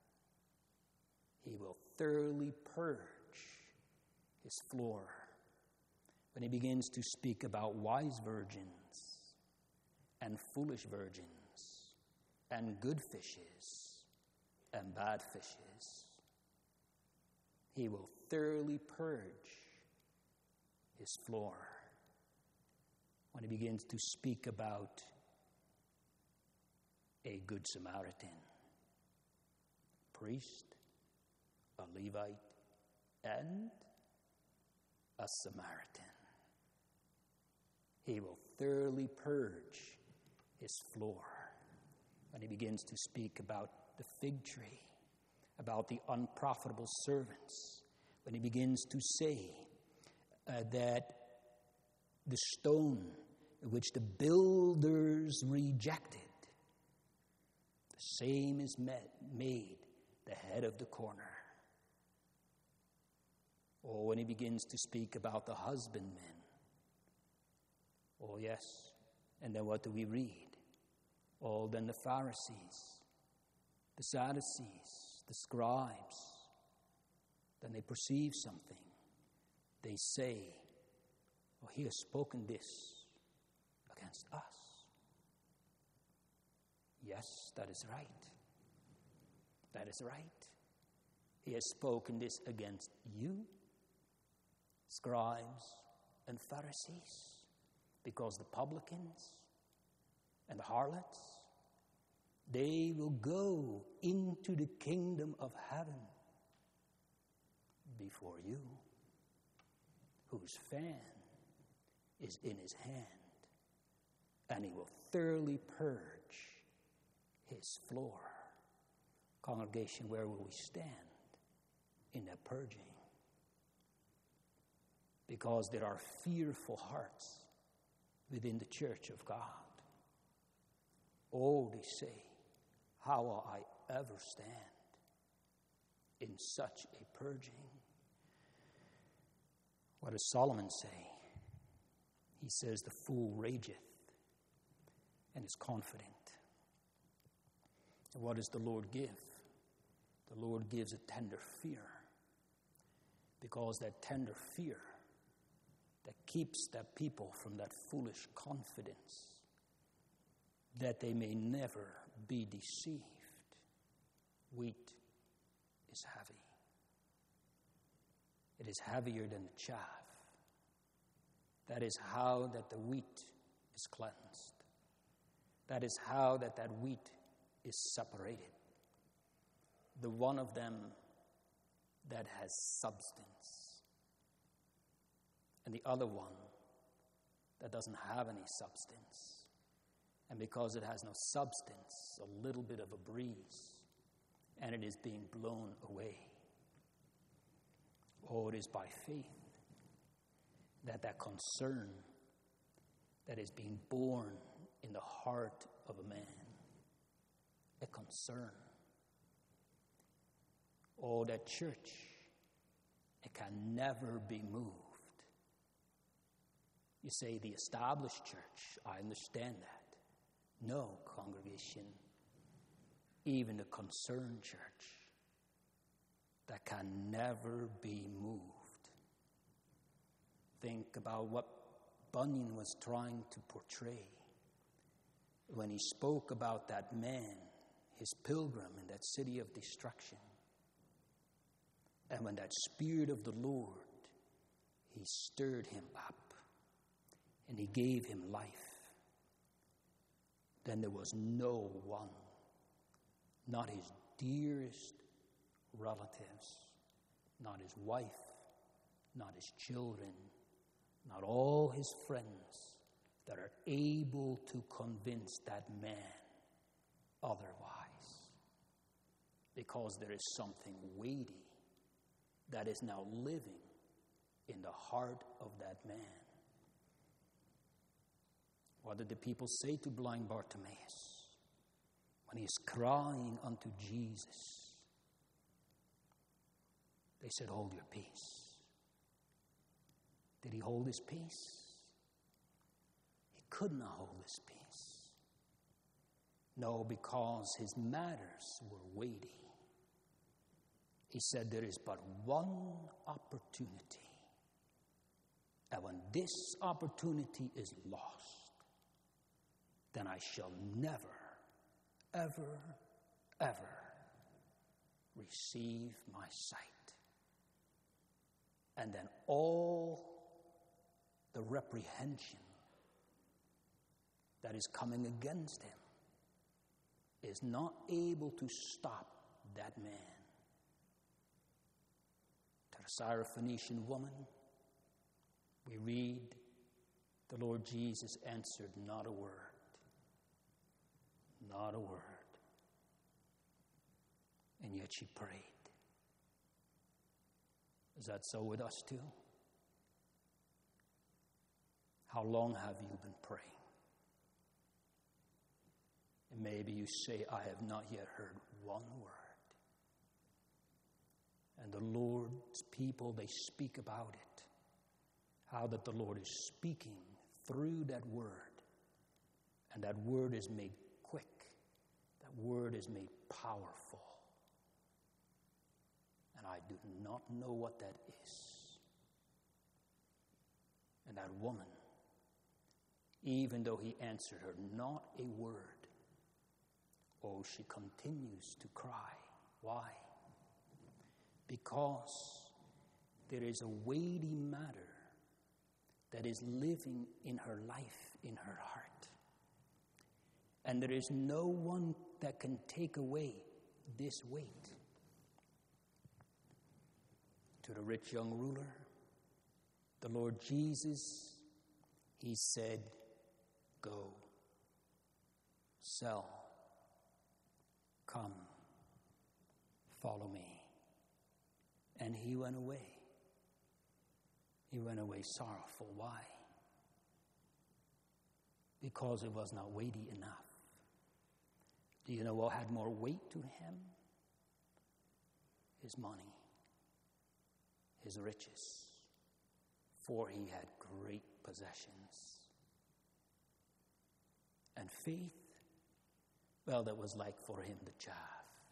A: He will thoroughly purge his floor when he begins to speak about wise virgins and foolish virgins and good fishes and bad fishes. He will thoroughly purge his floor when he begins to speak about a good Samaritan, priest, a Levite, and a Samaritan. He will thoroughly purge his floor when he begins to speak about the fig tree, about the unprofitable servants, when he begins to say uh, that the stone which the builders rejected, the same is met, made the head of the corner. Or when he begins to speak about the husbandmen. Oh yes, and then what do we read? Oh, then the Pharisees, the Sadducees, the scribes, then they perceive something. They say, For he has spoken this against us. Yes, that is right. That is right. He has spoken this against you, scribes and Pharisees, because the publicans and the harlots, they will go into the kingdom of heaven before you, whose fan is in his hand, and he will thoroughly purge his floor. Congregation, where will we stand in that purging? Because there are fearful hearts within the church of God. Oh, they say, how will I ever stand in such a purging? What does Solomon say? He says, the fool rageth and is confident. And what does the Lord give? The Lord gives a tender fear. Because that tender fear that keeps that people from that foolish confidence, that they may never be deceived. Wheat is heavy. It is heavier than the chaff. That is how that the wheat is cleansed. That is how that that wheat is separated. The one of them that has substance, and the other one that doesn't have any substance. And because it has no substance, a little bit of a breeze, and it is being blown away. Oh, it is by faith that that concern that is being born in the heart of a man, a concern. Oh, that church, it can never be moved. You say the established church, I understand that. No, congregation, even the concerned church, that can never be moved. Think about what Bunyan was trying to portray when he spoke about that man, his pilgrim in that city of destruction. And when that Spirit of the Lord, he stirred him up and he gave him life, then there was no one, not his dearest relatives, not his wife, not his children, not all his friends that are able to convince that man otherwise. Because there is something weighty that is now living in the heart of that man. What did the people say to blind Bartimaeus when he is crying unto Jesus? They said, hold your peace. Did he hold his peace? He could not hold his peace. No, because his matters were weighty. He said, there is but one opportunity. And when this opportunity is lost, then I shall never, ever, ever receive my sight. And then all the reprehension that is coming against him is not able to stop that man. To the Syrophoenician woman, we read, the Lord Jesus answered not a word. Not a word. And yet she prayed. Is that so with us too? How long have you been praying? And maybe you say, I have not yet heard one word. And the Lord's people, they speak about it. How that the Lord is speaking through that word. And that word is made quick. That word is made powerful. And I do not know what that is. And that woman, even though he answered her not a word, oh, she continues to cry. Why? Because there is a weighty matter that is living in her life, in her heart. And there is no one that can take away this weight. To the rich young ruler, the Lord Jesus, he said, go, sell, come, follow me. And he went away. He went away sorrowful. Why? Because it was not weighty enough. Do you know what had more weight to him? His money, his riches, for he had great possessions. And faith, well, that was like for him the chaff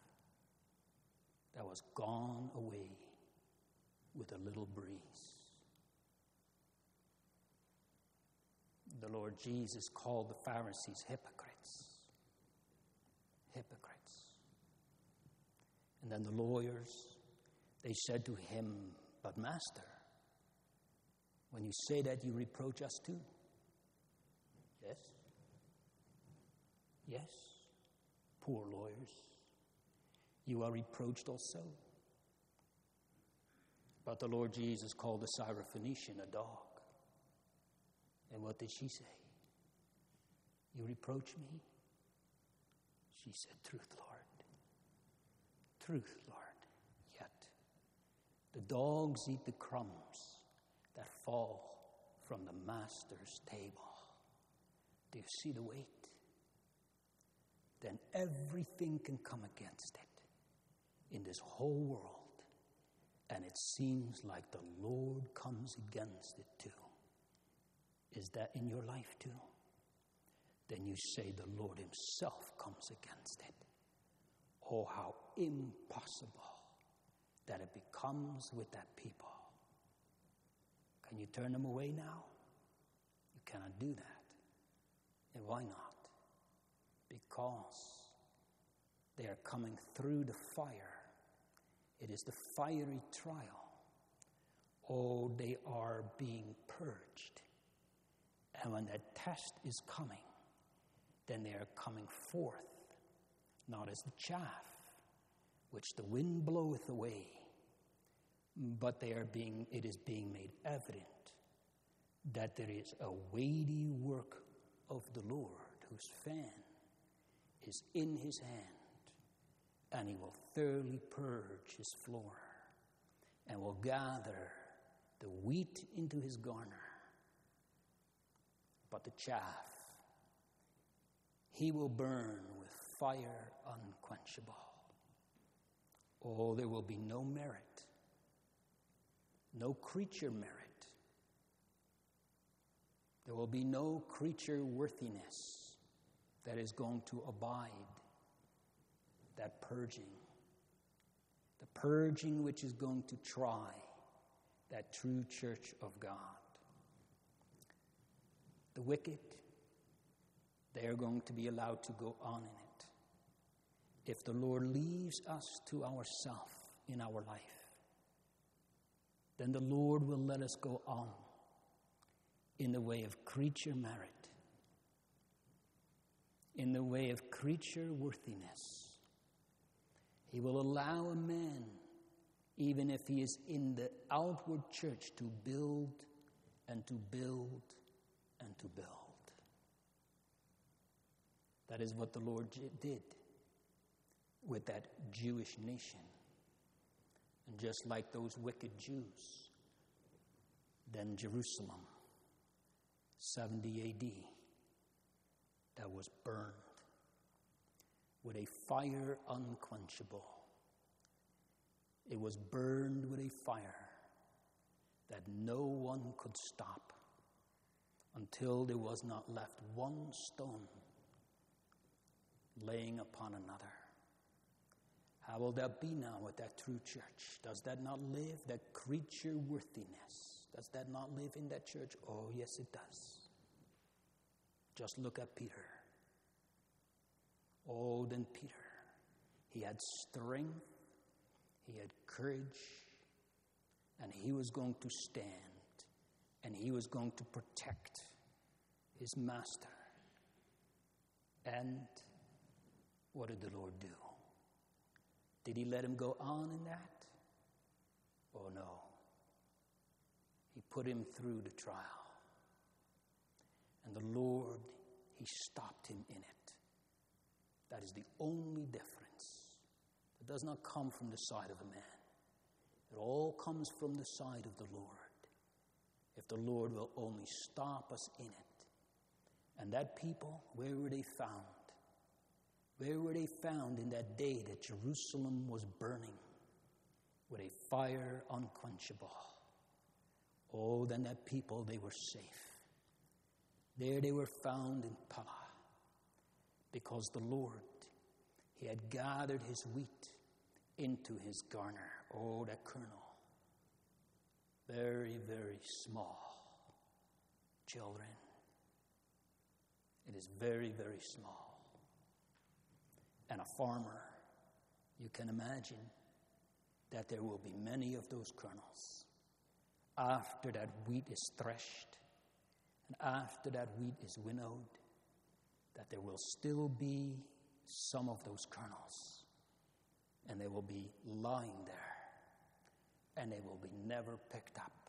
A: that was gone away with a little breeze. The Lord Jesus called the Pharisees hypocrites. Hypocrites. And then the lawyers, they said to him, but Master, when you say that, you reproach us too. Yes? Yes, poor lawyers. You are reproached also. But the Lord Jesus called the Syrophoenician a dog. And what did she say? You reproach me? She said, truth, Lord. Truth, Lord. Yet the dogs eat the crumbs that fall from the master's table. Do you see the weight? Then everything can come against it in this whole world. And it seems like the Lord comes against it too. Is that in your life too? Then you say the Lord himself comes against it. Oh, how impossible that it becomes with that people. Can you turn them away now? You cannot do that. And why not? Because they are coming through the fire. It is the fiery trial. Oh, they are being purged. And when that test is coming, then they are coming forth, not as the chaff, which the wind bloweth away, but they are being, it is being made evident that there is a weighty work of the Lord, whose fan is in his hand, and he will thoroughly purge his floor, and will gather the wheat into his garner, but the chaff he will burn with fire unquenchable. Oh, there will be no merit, no creature merit. There will be no creature worthiness that is going to abide that purging. The purging which is going to try that true church of God. The wicked, they are going to be allowed to go on in it. If the Lord leaves us to ourselves in our life, then the Lord will let us go on in the way of creature merit, in the way of creature worthiness. He will allow a man, even if he is in the outward church, to build and to build and to build. That is what the Lord did with that Jewish nation. And just like those wicked Jews, then Jerusalem, seventy A D, that was burned with a fire unquenchable. It was burned with a fire that no one could stop until there was not left one stone laying upon another. How will that be now with that true church? Does that not live that creature worthiness? Does that not live in that church? Oh, yes, it does. Just look at Peter. Oh, then Peter. He had strength, he had courage, and he was going to stand, and he was going to protect his master. And what did the Lord do? Did he let him go on in that? Oh, no. He put him through the trial. And the Lord, he stopped him in it. That is the only difference. It does not come from the side of a man. It all comes from the side of the Lord. If the Lord will only stop us in it. And that people, where were they found? Where were they found in that day that Jerusalem was burning with a fire unquenchable? Oh, then that people, they were safe. There they were found in Pella, because the Lord, he had gathered his wheat into his garner. Oh, that kernel. Very, very small. Children, it is very, very small. And a farmer, you can imagine that there will be many of those kernels after that wheat is threshed and after that wheat is winnowed, that there will still be some of those kernels, and they will be lying there, and they will be never picked up.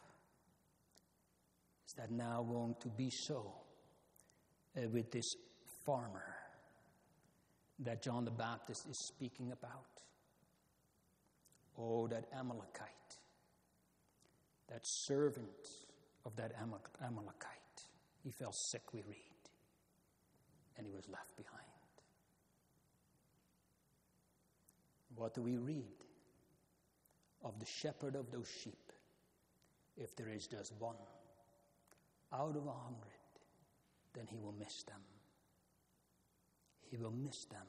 A: Is that now going to be so uh, with this farmer that John the Baptist is speaking about? Oh, that Amalekite, that servant of that Amalekite. He fell sick, we read, and he was left behind. What do we read of the shepherd of those sheep? If there is just one out of a hundred, then he will miss them. He will miss them.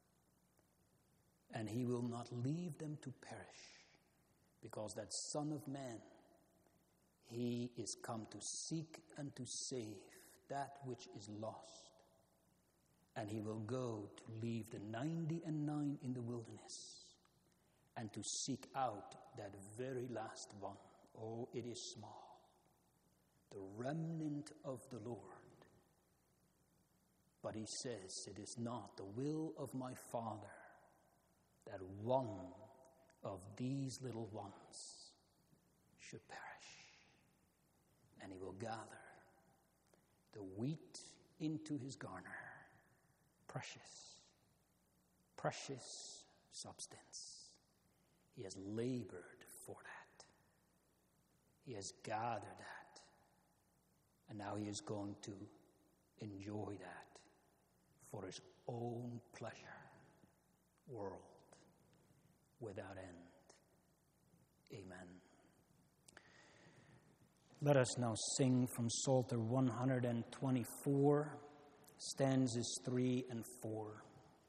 A: And he will not leave them to perish, because that Son of Man, he is come to seek and to save that which is lost. And he will go to leave the ninety and nine in the wilderness and to seek out that very last one. Oh, it is small. The remnant of the Lord. But he says, it is not the will of my Father that one of these little ones should perish. And he will gather the wheat into his garner. Precious, precious substance. He has labored for that. He has gathered that. And now he is going to enjoy that for his own pleasure. World without end. Amen. Let us now sing from Psalter one twenty-four, stanzas three and four.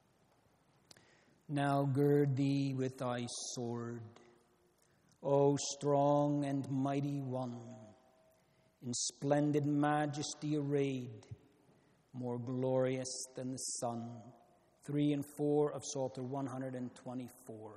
A: Now gird thee with thy sword, O strong and mighty one, in splendid majesty arrayed, more glorious than the sun. Three and four of Psalter one twenty-four.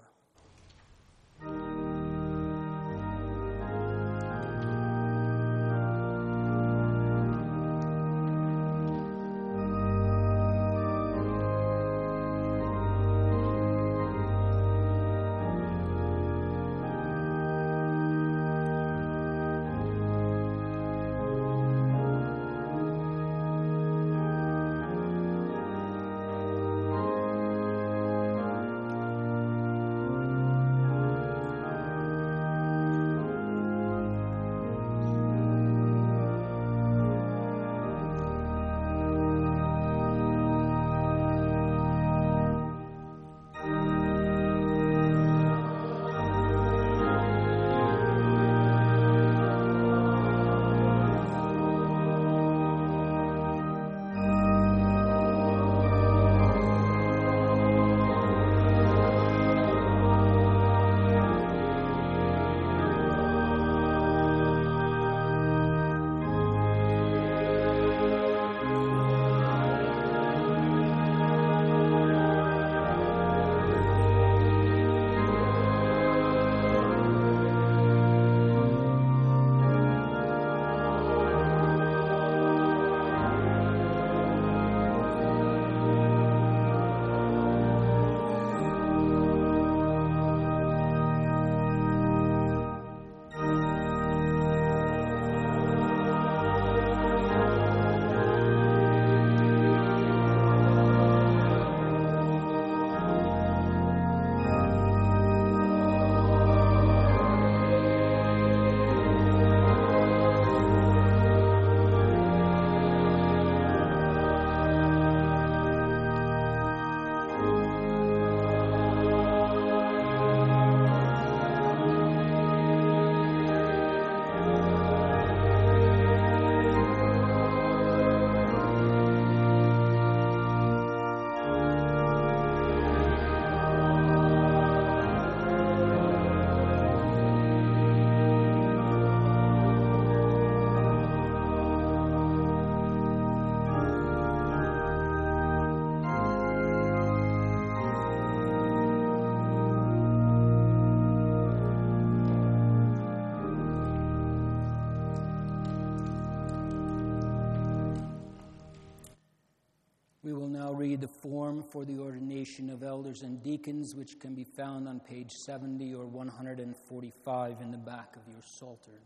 A: read the form for the ordination of elders and deacons, which can be found on page seventy or one forty-five in the back of your Psalter.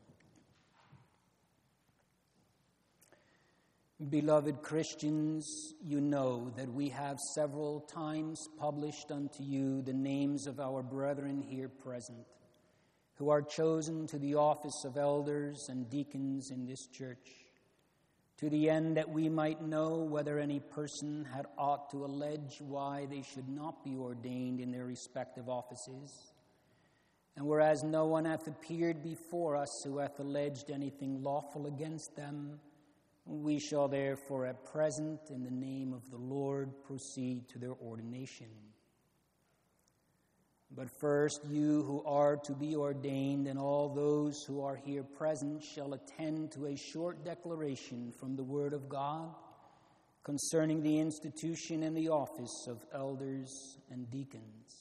A: Beloved Christians, you know that we have several times published unto you the names of our brethren here present, who are chosen to the office of elders and deacons in this church, to the end that we might know whether any person had ought to allege why they should not be ordained in their respective offices. And whereas no one hath appeared before us who hath alleged anything lawful against them, we shall therefore at present, in the name of the Lord, proceed to their ordination. But first, you who are to be ordained and all those who are here present shall attend to a short declaration from the Word of God concerning the institution and the office of elders and deacons.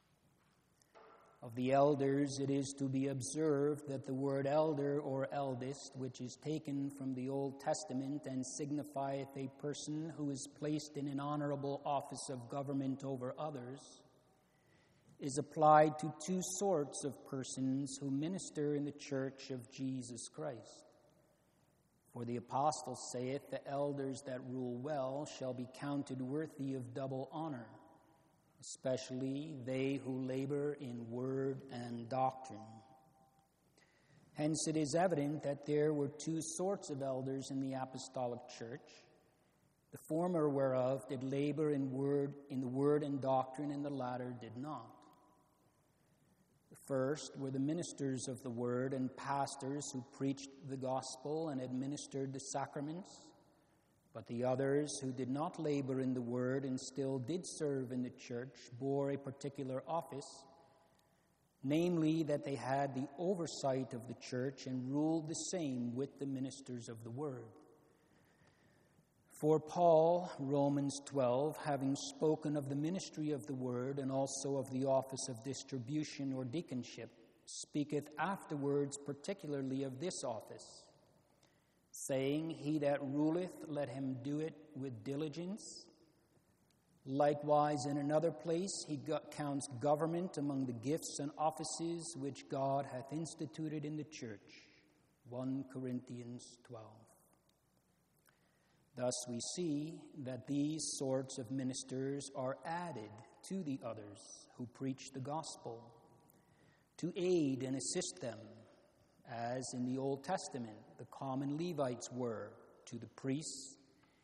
A: Of the elders, it is to be observed that the word elder or eldest, which is taken from the Old Testament and signifieth a person who is placed in an honorable office of government over others, is applied to two sorts of persons who minister in the church of Jesus Christ. For the apostle saith, the elders that rule well shall be counted worthy of double honor, especially they who labor in word and doctrine. Hence it is evident that there were two sorts of elders in the apostolic church, the former whereof did labor in word in the word and doctrine, and the latter did not. The first were the ministers of the word and pastors who preached the gospel and administered the sacraments. But the others who did not labor in the word and still did serve in the church bore a particular office, namely that they had the oversight of the church and ruled the same with the ministers of the word. For Paul, Romans twelve, having spoken of the ministry of the word and also of the office of distribution or deaconship, speaketh afterwards particularly of this office, saying, he that ruleth, let him do it with diligence. Likewise, in another place, he counts government among the gifts and offices which God hath instituted in the church. First Corinthians twelve. Thus we see that these sorts of ministers are added to the others who preach the gospel, to aid and assist them, as in the Old Testament the common Levites were to the priests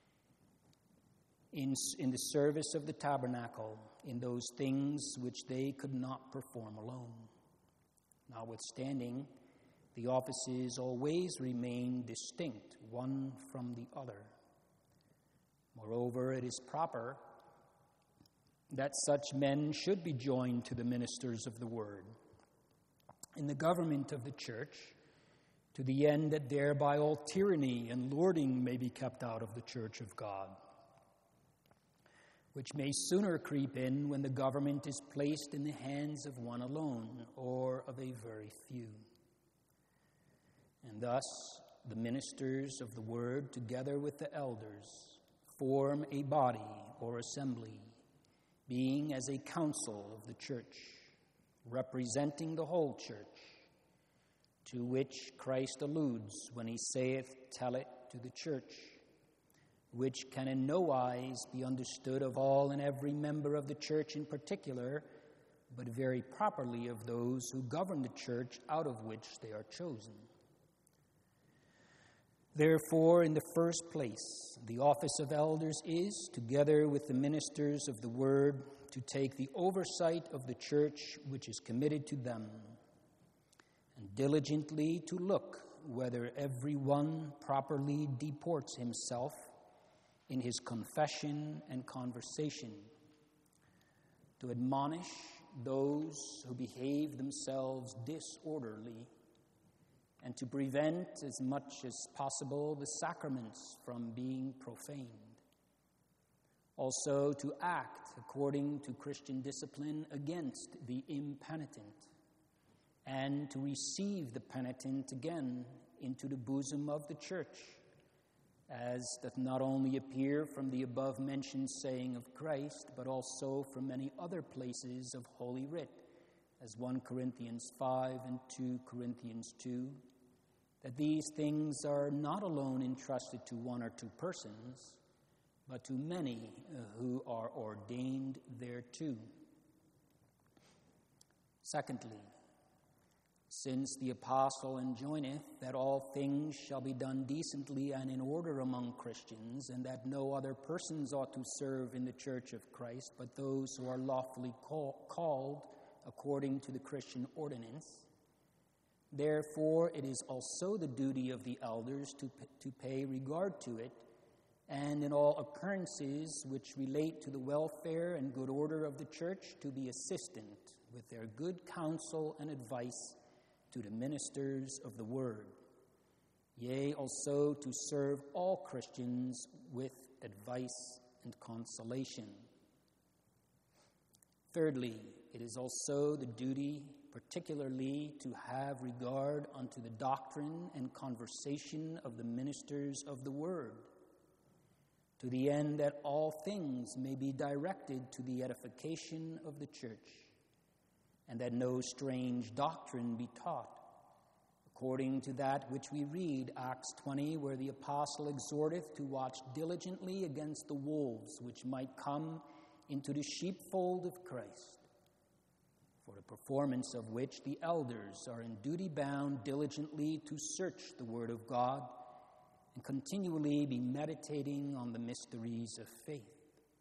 A: in, in the service of the tabernacle, in those things which they could not perform alone. Notwithstanding, the offices always remain distinct one from the other. Moreover, it is proper that such men should be joined to the ministers of the word in the government of the church, to the end that thereby all tyranny and lording may be kept out of the church of God, which may sooner creep in when the government is placed in the hands of one alone or of a very few. And thus the ministers of the word, together with the elders, form a body or assembly, being as a council of the church, representing the whole church, to which Christ alludes when he saith, tell it to the church, which can in no wise be understood of all and every member of the church in particular, but very properly of those who govern the church out of which they are chosen. Therefore, in the first place, the office of elders is, together with the ministers of the word, to take the oversight of the church which is committed to them, and diligently to look whether every one properly deports himself in his confession and conversation, to admonish those who behave themselves disorderly, and to prevent as much as possible the sacraments from being profaned. Also to act according to Christian discipline against the impenitent, and to receive the penitent again into the bosom of the church, as doth not only appear from the above-mentioned saying of Christ, but also from many other places of Holy Writ, as First Corinthians five and Second Corinthians two, that these things are not alone entrusted to one or two persons, but to many who are ordained thereto. Secondly, since the apostle enjoineth that all things shall be done decently and in order among Christians, and that no other persons ought to serve in the church of Christ, but those who are lawfully call, called according to the Christian ordinance, therefore it is also the duty of the elders to, to pay regard to it, and in all occurrences which relate to the welfare and good order of the church, to be assistant with their good counsel and advice to the ministers of the word, yea, also to serve all Christians with advice and consolation. Thirdly, it is also the duty particularly to have regard unto the doctrine and conversation of the ministers of the word, to the end that all things may be directed to the edification of the church, and that no strange doctrine be taught, according to that which we read, Acts twenty, where the apostle exhorteth to watch diligently against the wolves which might come into the sheepfold of Christ, for the performance of which the elders are in duty bound diligently to search the word of God and continually be meditating on the mysteries of faith.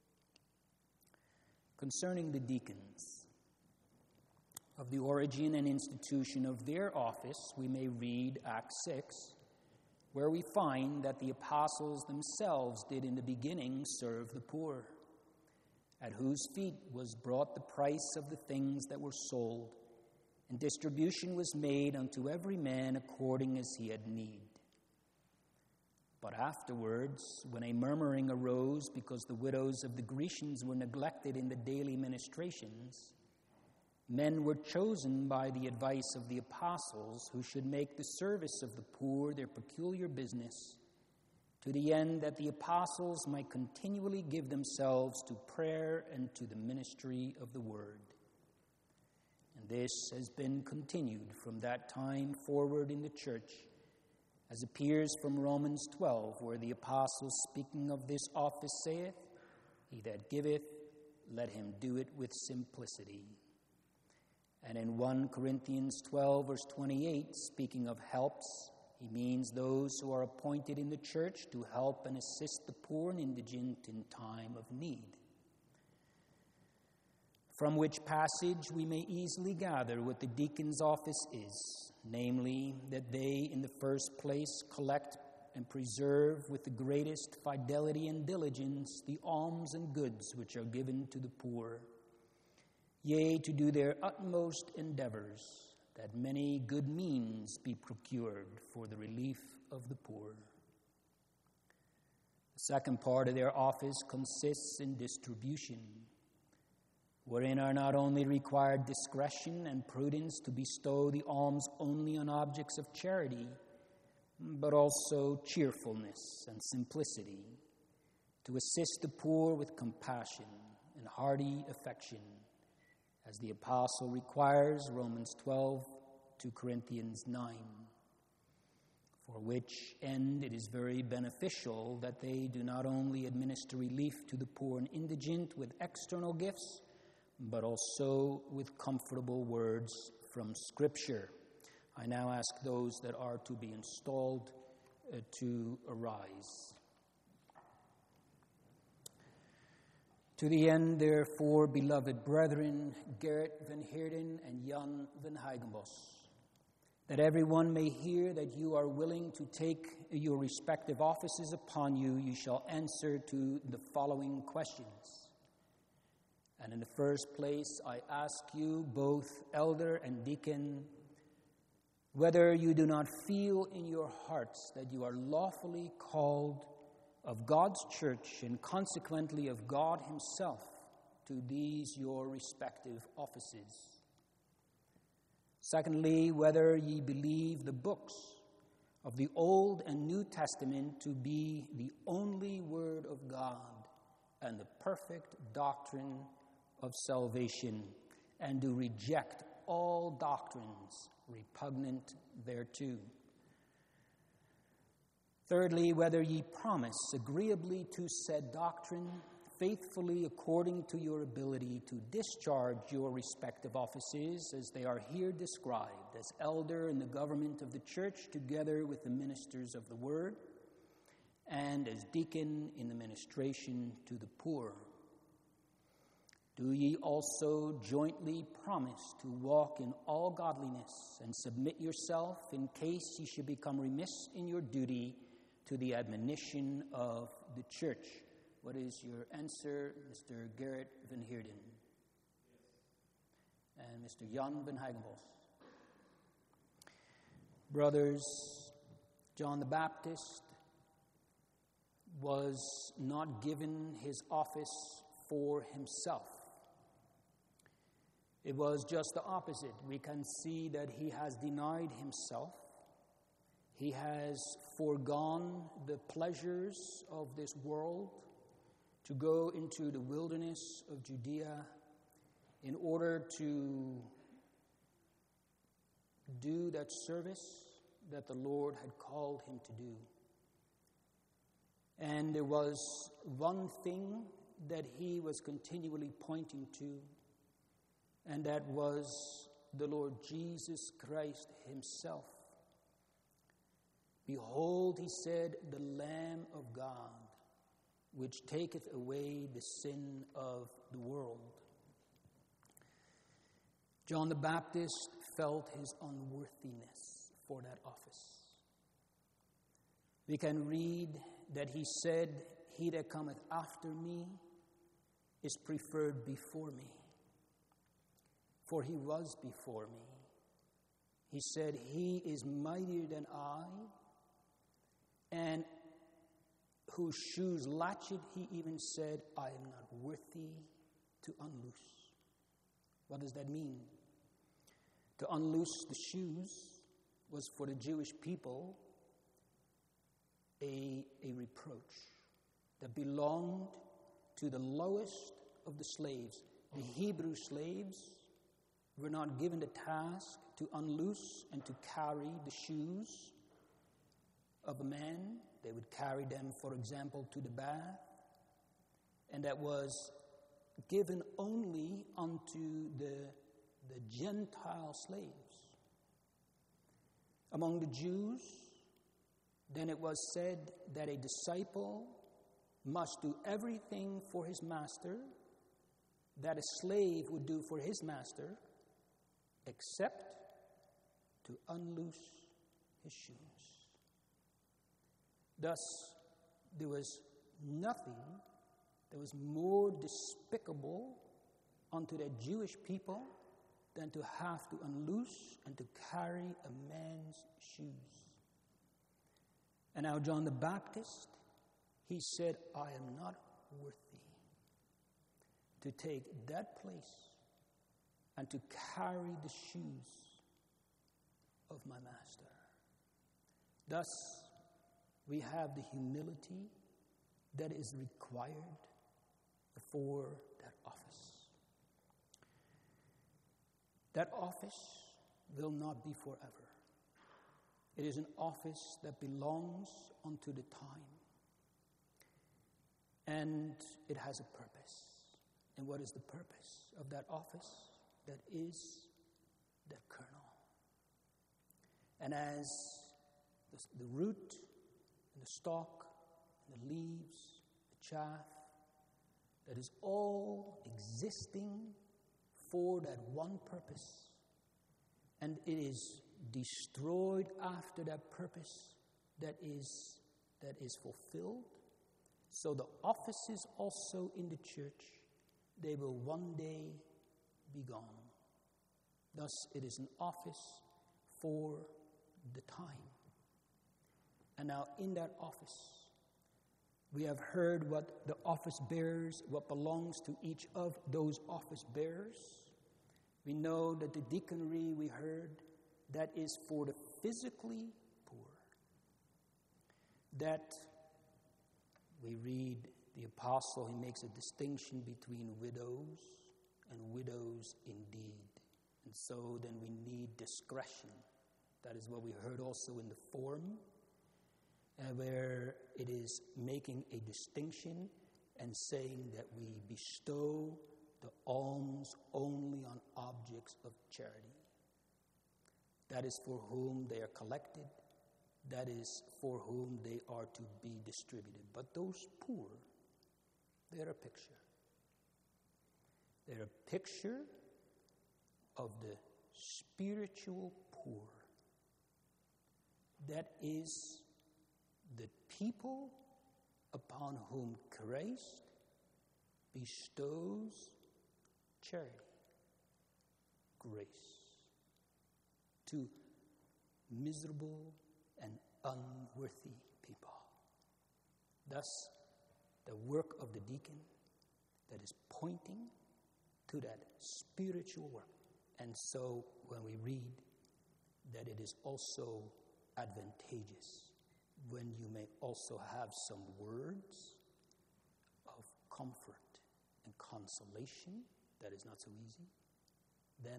A: Concerning the deacons, of the origin and institution of their office, we may read Acts six, where we find that the apostles themselves did in the beginning serve the poor, at whose feet was brought the price of the things that were sold, and distribution was made unto every man according as he had need. But afterwards, when a murmuring arose because the widows of the Grecians were neglected in the daily ministrations, men were chosen by the advice of the apostles who should make the service of the poor their peculiar business, to the end that the apostles might continually give themselves to prayer and to the ministry of the word. And this has been continued from that time forward in the church, as appears from Romans twelve, where the apostle, speaking of this office, saith, He that giveth, let him do it with simplicity. And in First Corinthians twelve, verse twenty-eight, speaking of helps, he means those who are appointed in the church to help and assist the poor and indigent in time of need. From which passage we may easily gather what the deacon's office is, namely, that they in the first place collect and preserve with the greatest fidelity and diligence the alms and goods which are given to the poor, yea, to do their utmost endeavors, that many good means be procured for the relief of the poor. The second part of their office consists in distribution, wherein are not only required discretion and prudence to bestow the alms only on objects of charity, but also cheerfulness and simplicity, to assist the poor with compassion and hearty affection, as the apostle requires, Romans twelve, Second Corinthians nine, for which end it is very beneficial that they do not only administer relief to the poor and indigent with external gifts, but also with comfortable words from Scripture. I now ask those that are to be installed uh, to arise. To the end, therefore, beloved brethren, Gerrit van Heerden and Jan van Heigenbos, that everyone may hear that you are willing to take your respective offices upon you, you shall answer to the following questions. And in the first place, I ask you, both elder and deacon, whether you do not feel in your hearts that you are lawfully called of God's church and consequently of God himself to these your respective offices. Secondly, whether ye believe the books of the Old and New Testament to be the only Word of God and the perfect doctrine of salvation, and to reject all doctrines repugnant thereto. Thirdly, whether ye promise agreeably to said doctrine, faithfully according to your ability to discharge your respective offices as they are here described, as elder in the government of the church together with the ministers of the word, and as deacon in the ministration to the poor. Do ye also jointly promise to walk in all godliness and submit yourself in case ye should become remiss in your duty to the admonition of the church? What is your answer, Mister Gerrit van Heerden? Yes. And Mister Jan van Heigenbos? Brothers, John the Baptist was not given his office for himself. It was just the opposite. We can see that he has denied himself. He has foregone the pleasures of this world to go into the wilderness of Judea in order to do that service that the Lord had called him to do. And there was one thing that he was continually pointing to, and that was the Lord Jesus Christ himself. Behold, he said, the Lamb of God, which taketh away the sin of the world. John the Baptist felt his unworthiness for that office. We can read that he said, he that cometh after me is preferred before me, for he was before me. He said, he is mightier than I, and whose shoes latchet, he even said, I am not worthy to unloose. What does that mean? To unloose the shoes was for the Jewish people a, a reproach that belonged to the lowest of the slaves. The Hebrew slaves were not given the task to unloose and to carry the shoes of a man. They would carry them, for example, to the bath. And that was given only unto the, the Gentile slaves. Among the Jews, then it was said that a disciple must do everything for his master that a slave would do for his master, except to unloose his shoes. Thus, there was nothing that was more despicable unto the Jewish people than to have to unloose and to carry a man's shoes. And now John the Baptist, he said, I am not worthy to take that place and to carry the shoes of my master. Thus, we have the humility that is required for that office. That office will not be forever. It is an office that belongs unto the time. And it has a purpose. And what is the purpose of that office? That is that kernel. And as the, the root and the stalk and the leaves, the chaff, that is all existing for that one purpose. And it is destroyed after that purpose that is, that is fulfilled. So the offices also in the church, they will one day be gone. Thus, it is an office for the time. And now in that office, we have heard what the office bearers, what belongs to each of those office bearers. We know that the deaconry, we heard, that is for the physically poor. that we read the apostle, he makes a distinction between widows and widows indeed. And so then we need discretion. That is what we heard also in the form, uh, where it is making a distinction and saying that we bestow the alms only on objects of charity. That is for whom they are collected. That is for whom they are to be distributed. But those poor, they're a picture. They're a picture of the spiritual poor. That is the people upon whom Christ bestows charity, grace, to miserable and unworthy people. Thus, the work of the deacon that is pointing to that spiritual work. And so when we read that it is also advantageous when you may also have some words of comfort and consolation, that is not so easy, then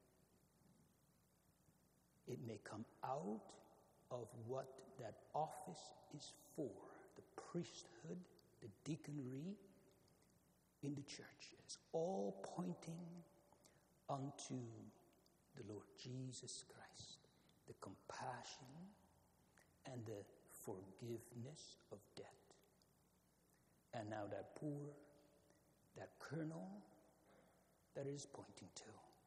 A: it may come out of what that office is for, the priesthood, the deaconry in the church. It's all pointing unto the Lord Jesus Christ, the compassion and the forgiveness of debt. And now that poor, that kernel that it is pointing to,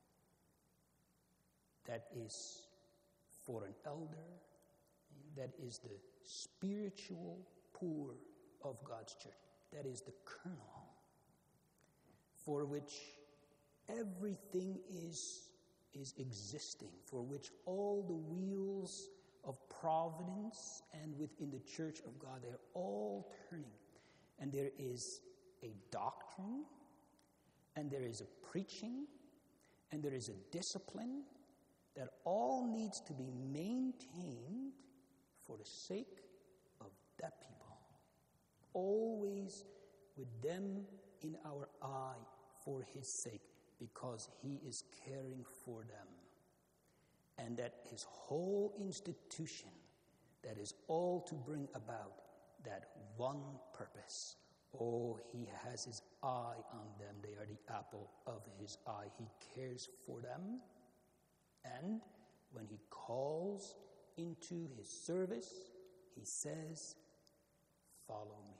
A: that is for an elder, that is the spiritual poor of God's church. That is the kernel for which everything is, is existing, for which all the wheels of providence and within the church of God, they're all turning. And there is a doctrine, and there is a preaching, and there is a discipline that all needs to be maintained for the sake of that people. Always with them in our eye for his sake, because he is caring for them. And that his whole institution, that is all to bring about that one purpose. Oh, he has his eye on them. They are the apple of his eye. He cares for them. And when he calls into his service, he says, follow me.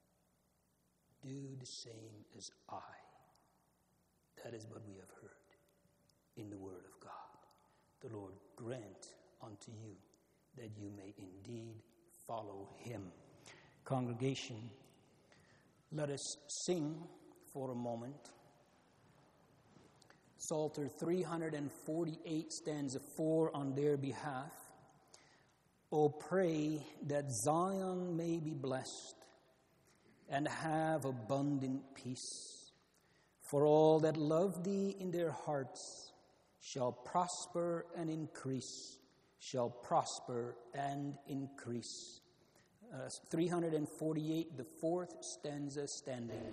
A: Do the same as I. That is what we have heard in the word of God. The Lord grant unto you that you may indeed follow him. Congregation, let us sing for a moment. Psalter three forty-eight, stanza four, on their behalf. O pray that Zion may be blessed and have abundant peace. For all that love thee in their hearts shall prosper and increase, shall prosper and increase. Uh, three forty-eight, the fourth stanza, standing.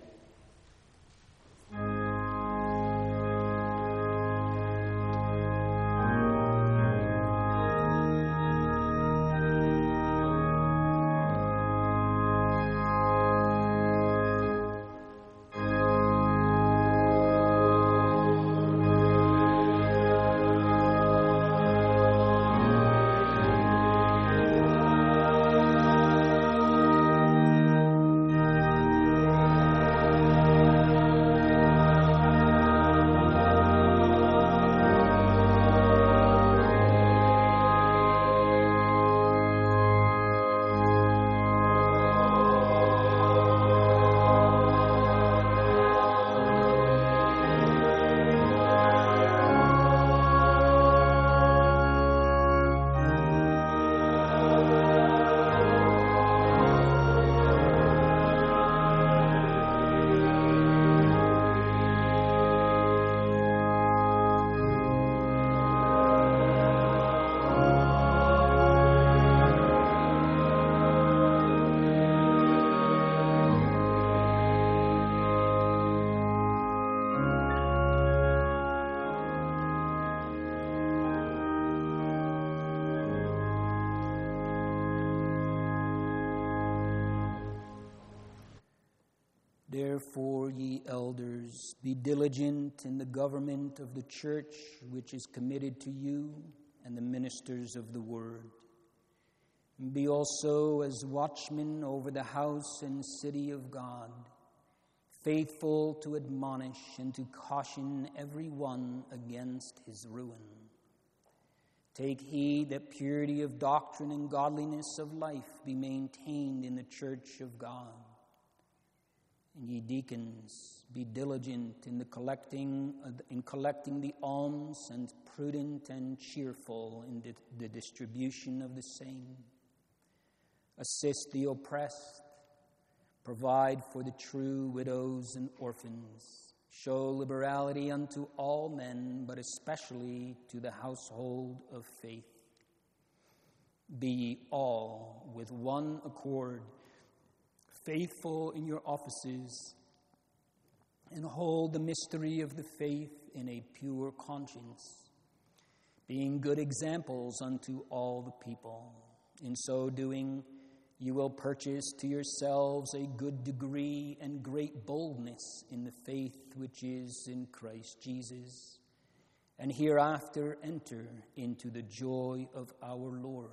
A: Therefore, ye elders, be diligent in the government of the church which is committed to you, and the ministers of the word. Be also as watchmen over the house and city of God, faithful to admonish and to caution every one against his ruin. Take heed that purity of doctrine and godliness of life be maintained in the church of God. And ye deacons, be diligent in the collecting in collecting the alms, and prudent and cheerful in the, the distribution of the same. Assist the oppressed, provide for the true widows and orphans. Show liberality unto all men, but especially to the household of faith. Be ye all with one accord faithful in your offices, and hold the mystery of the faith in a pure conscience, being good examples unto all the people. In so doing, you will purchase to yourselves a good degree and great boldness in the faith which is in Christ Jesus, and hereafter enter into the joy of our Lord.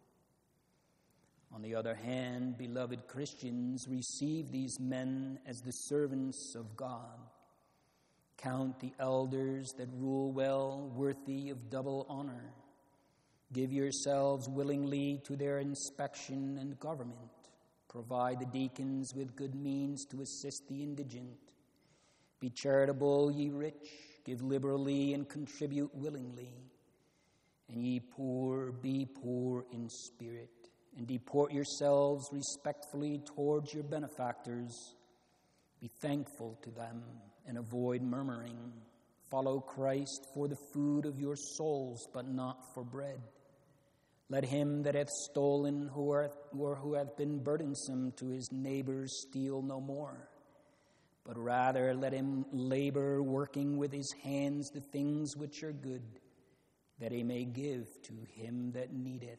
A: On the other hand, beloved Christians, receive these men as the servants of God. Count the elders that rule well worthy of double honor. Give yourselves willingly to their inspection and government. Provide the deacons with good means to assist the indigent. Be charitable, ye rich, give liberally and contribute willingly. And ye poor, be poor in spirit. And deport yourselves respectfully towards your benefactors. Be thankful to them, and avoid murmuring. Follow Christ for the food of your souls, but not for bread. Let him that hath stolen or who hath been burdensome to his neighbors steal no more, but rather let him labor, working with his hands the things which are good, that he may give to him that needeth.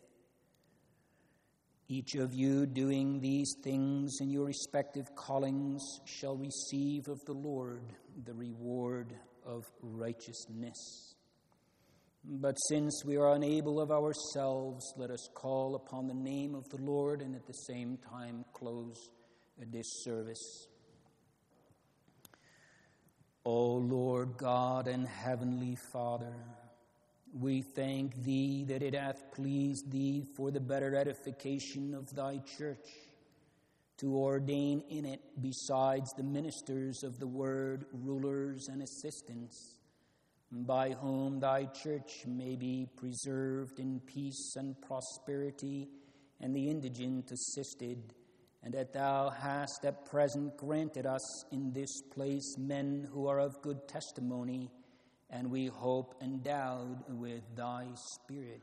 A: Each of you doing these things in your respective callings shall receive of the Lord the reward of righteousness. But since we are unable of ourselves, let us call upon the name of the Lord, and at the same time close this service. O Lord God and Heavenly Father, we thank thee that it hath pleased thee for the better edification of thy church to ordain in it, besides the ministers of the word, rulers and assistants, by whom thy church may be preserved in peace and prosperity, and the indigent assisted, and that thou hast at present granted us in this place men who are of good testimony, and we hope endowed with thy Spirit.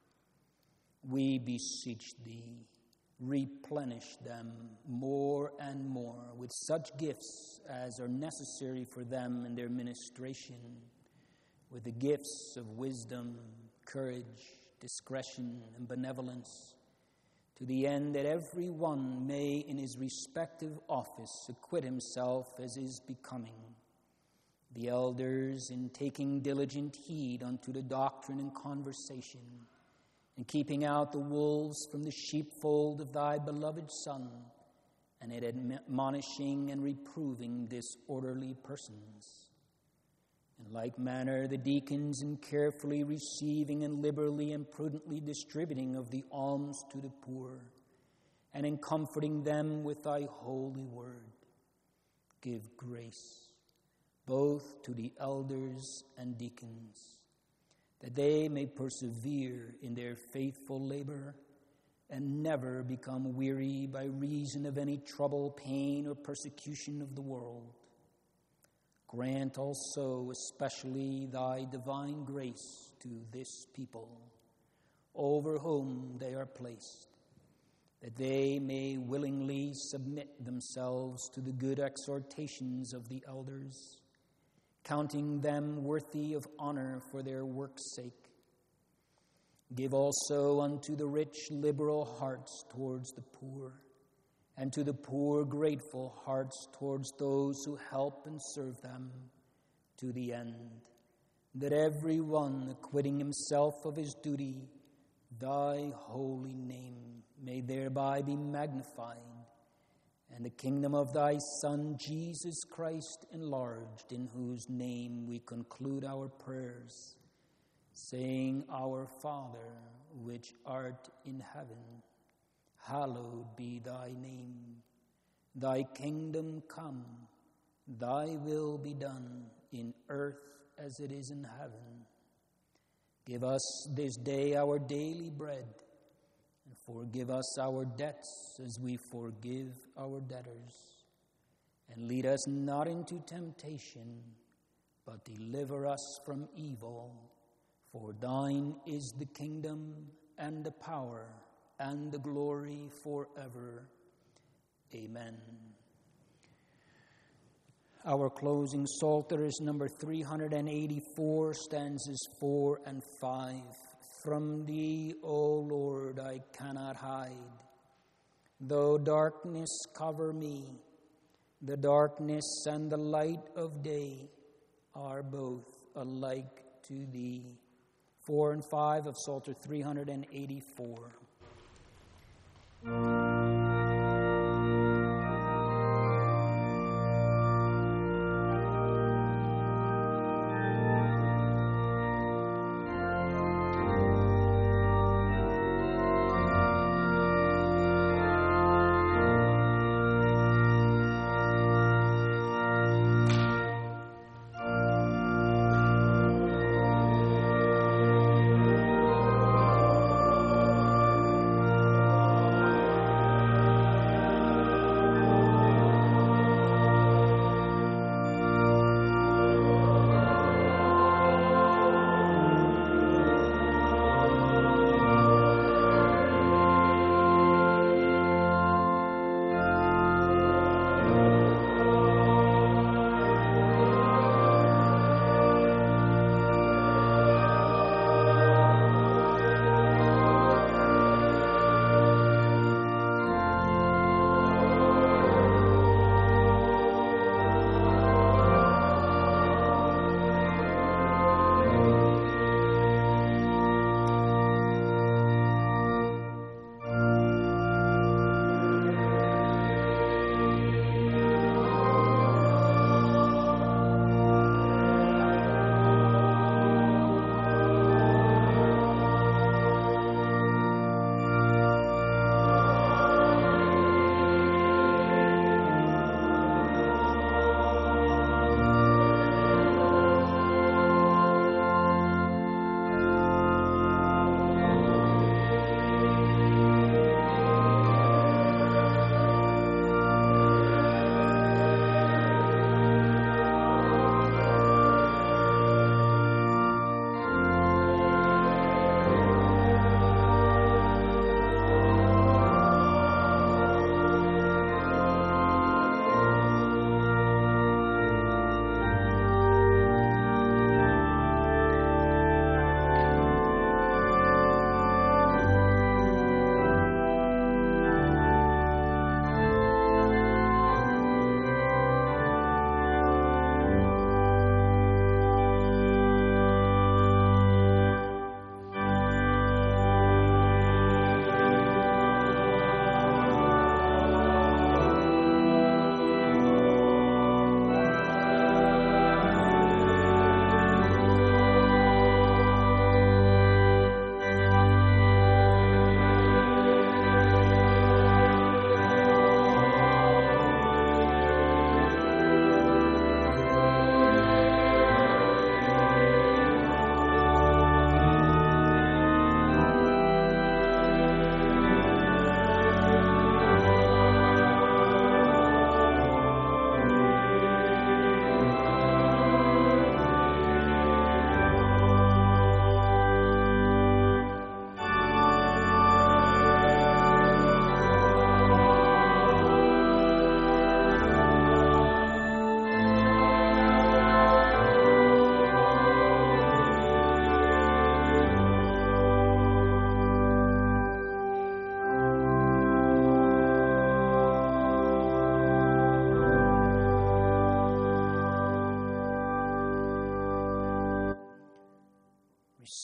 A: We beseech thee, replenish them more and more with such gifts as are necessary for them in their ministration, with the gifts of wisdom, courage, discretion, and benevolence, to the end that every one may in his respective office acquit himself as is becoming. The elders in taking diligent heed unto the doctrine and conversation, and keeping out the wolves from the sheepfold of thy beloved Son, and in admonishing and reproving disorderly persons. In like manner, the deacons in carefully receiving and liberally and prudently distributing of the alms to the poor, and in comforting them with thy holy word, give grace both to the elders and deacons, that they may persevere in their faithful labor and never become weary by reason of any trouble, pain, or persecution of the world. Grant also especially thy divine grace to this people, over whom they are placed, that they may willingly submit themselves to the good exhortations of the elders, counting them worthy of honor for their work's sake. Give also unto the rich liberal hearts towards the poor, and to the poor grateful hearts towards those who help and serve them, to the end that every one, acquitting himself of his duty, thy holy name may thereby be magnified, and the kingdom of thy Son, Jesus Christ, enlarged, in whose name we conclude our prayers, saying, Our Father, which art in heaven, hallowed be thy name. Thy kingdom come, thy will be done in earth as it is in heaven. Give us this day our daily bread, and forgive us our debts as we forgive our debtors. And lead us not into temptation, but deliver us from evil. For thine is the kingdom and the power and the glory forever. Amen. Our closing Psalter is number three hundred eighty-four, stanzas four and five. From thee, O Lord, I cannot hide. Though darkness cover me, the darkness and the light of day are both alike to thee. Four and five of Psalter three hundred eighty-four.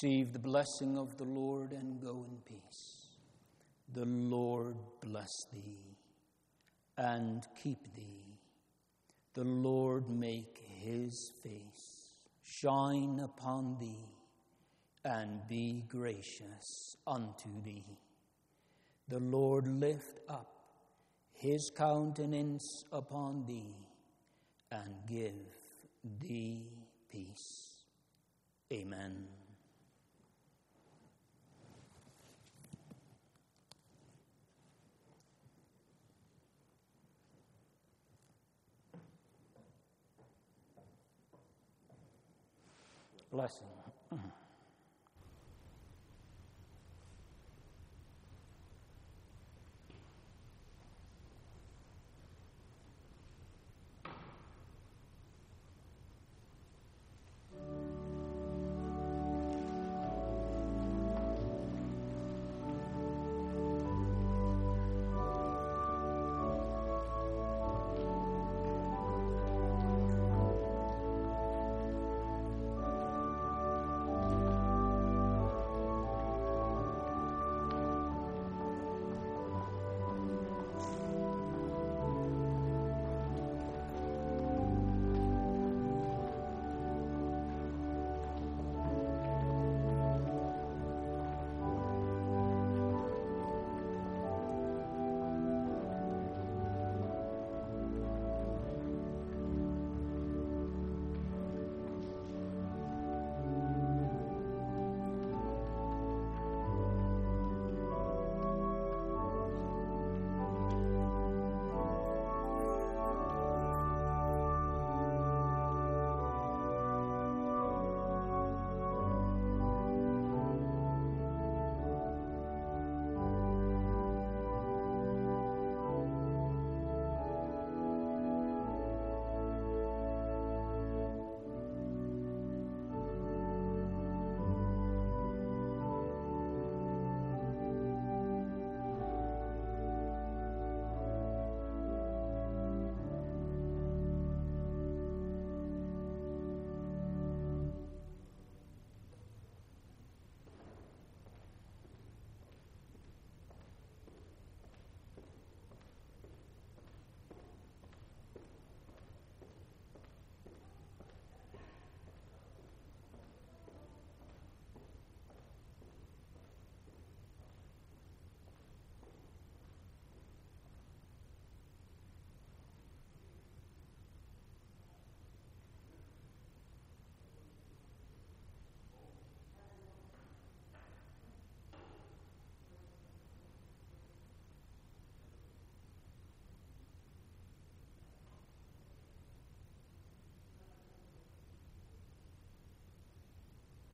A: Receive the blessing of the Lord and go in peace. The Lord bless thee and keep thee. The Lord make his face shine upon thee and be gracious unto thee. The Lord lift up his countenance upon thee and give thee peace. Amen. Blessing.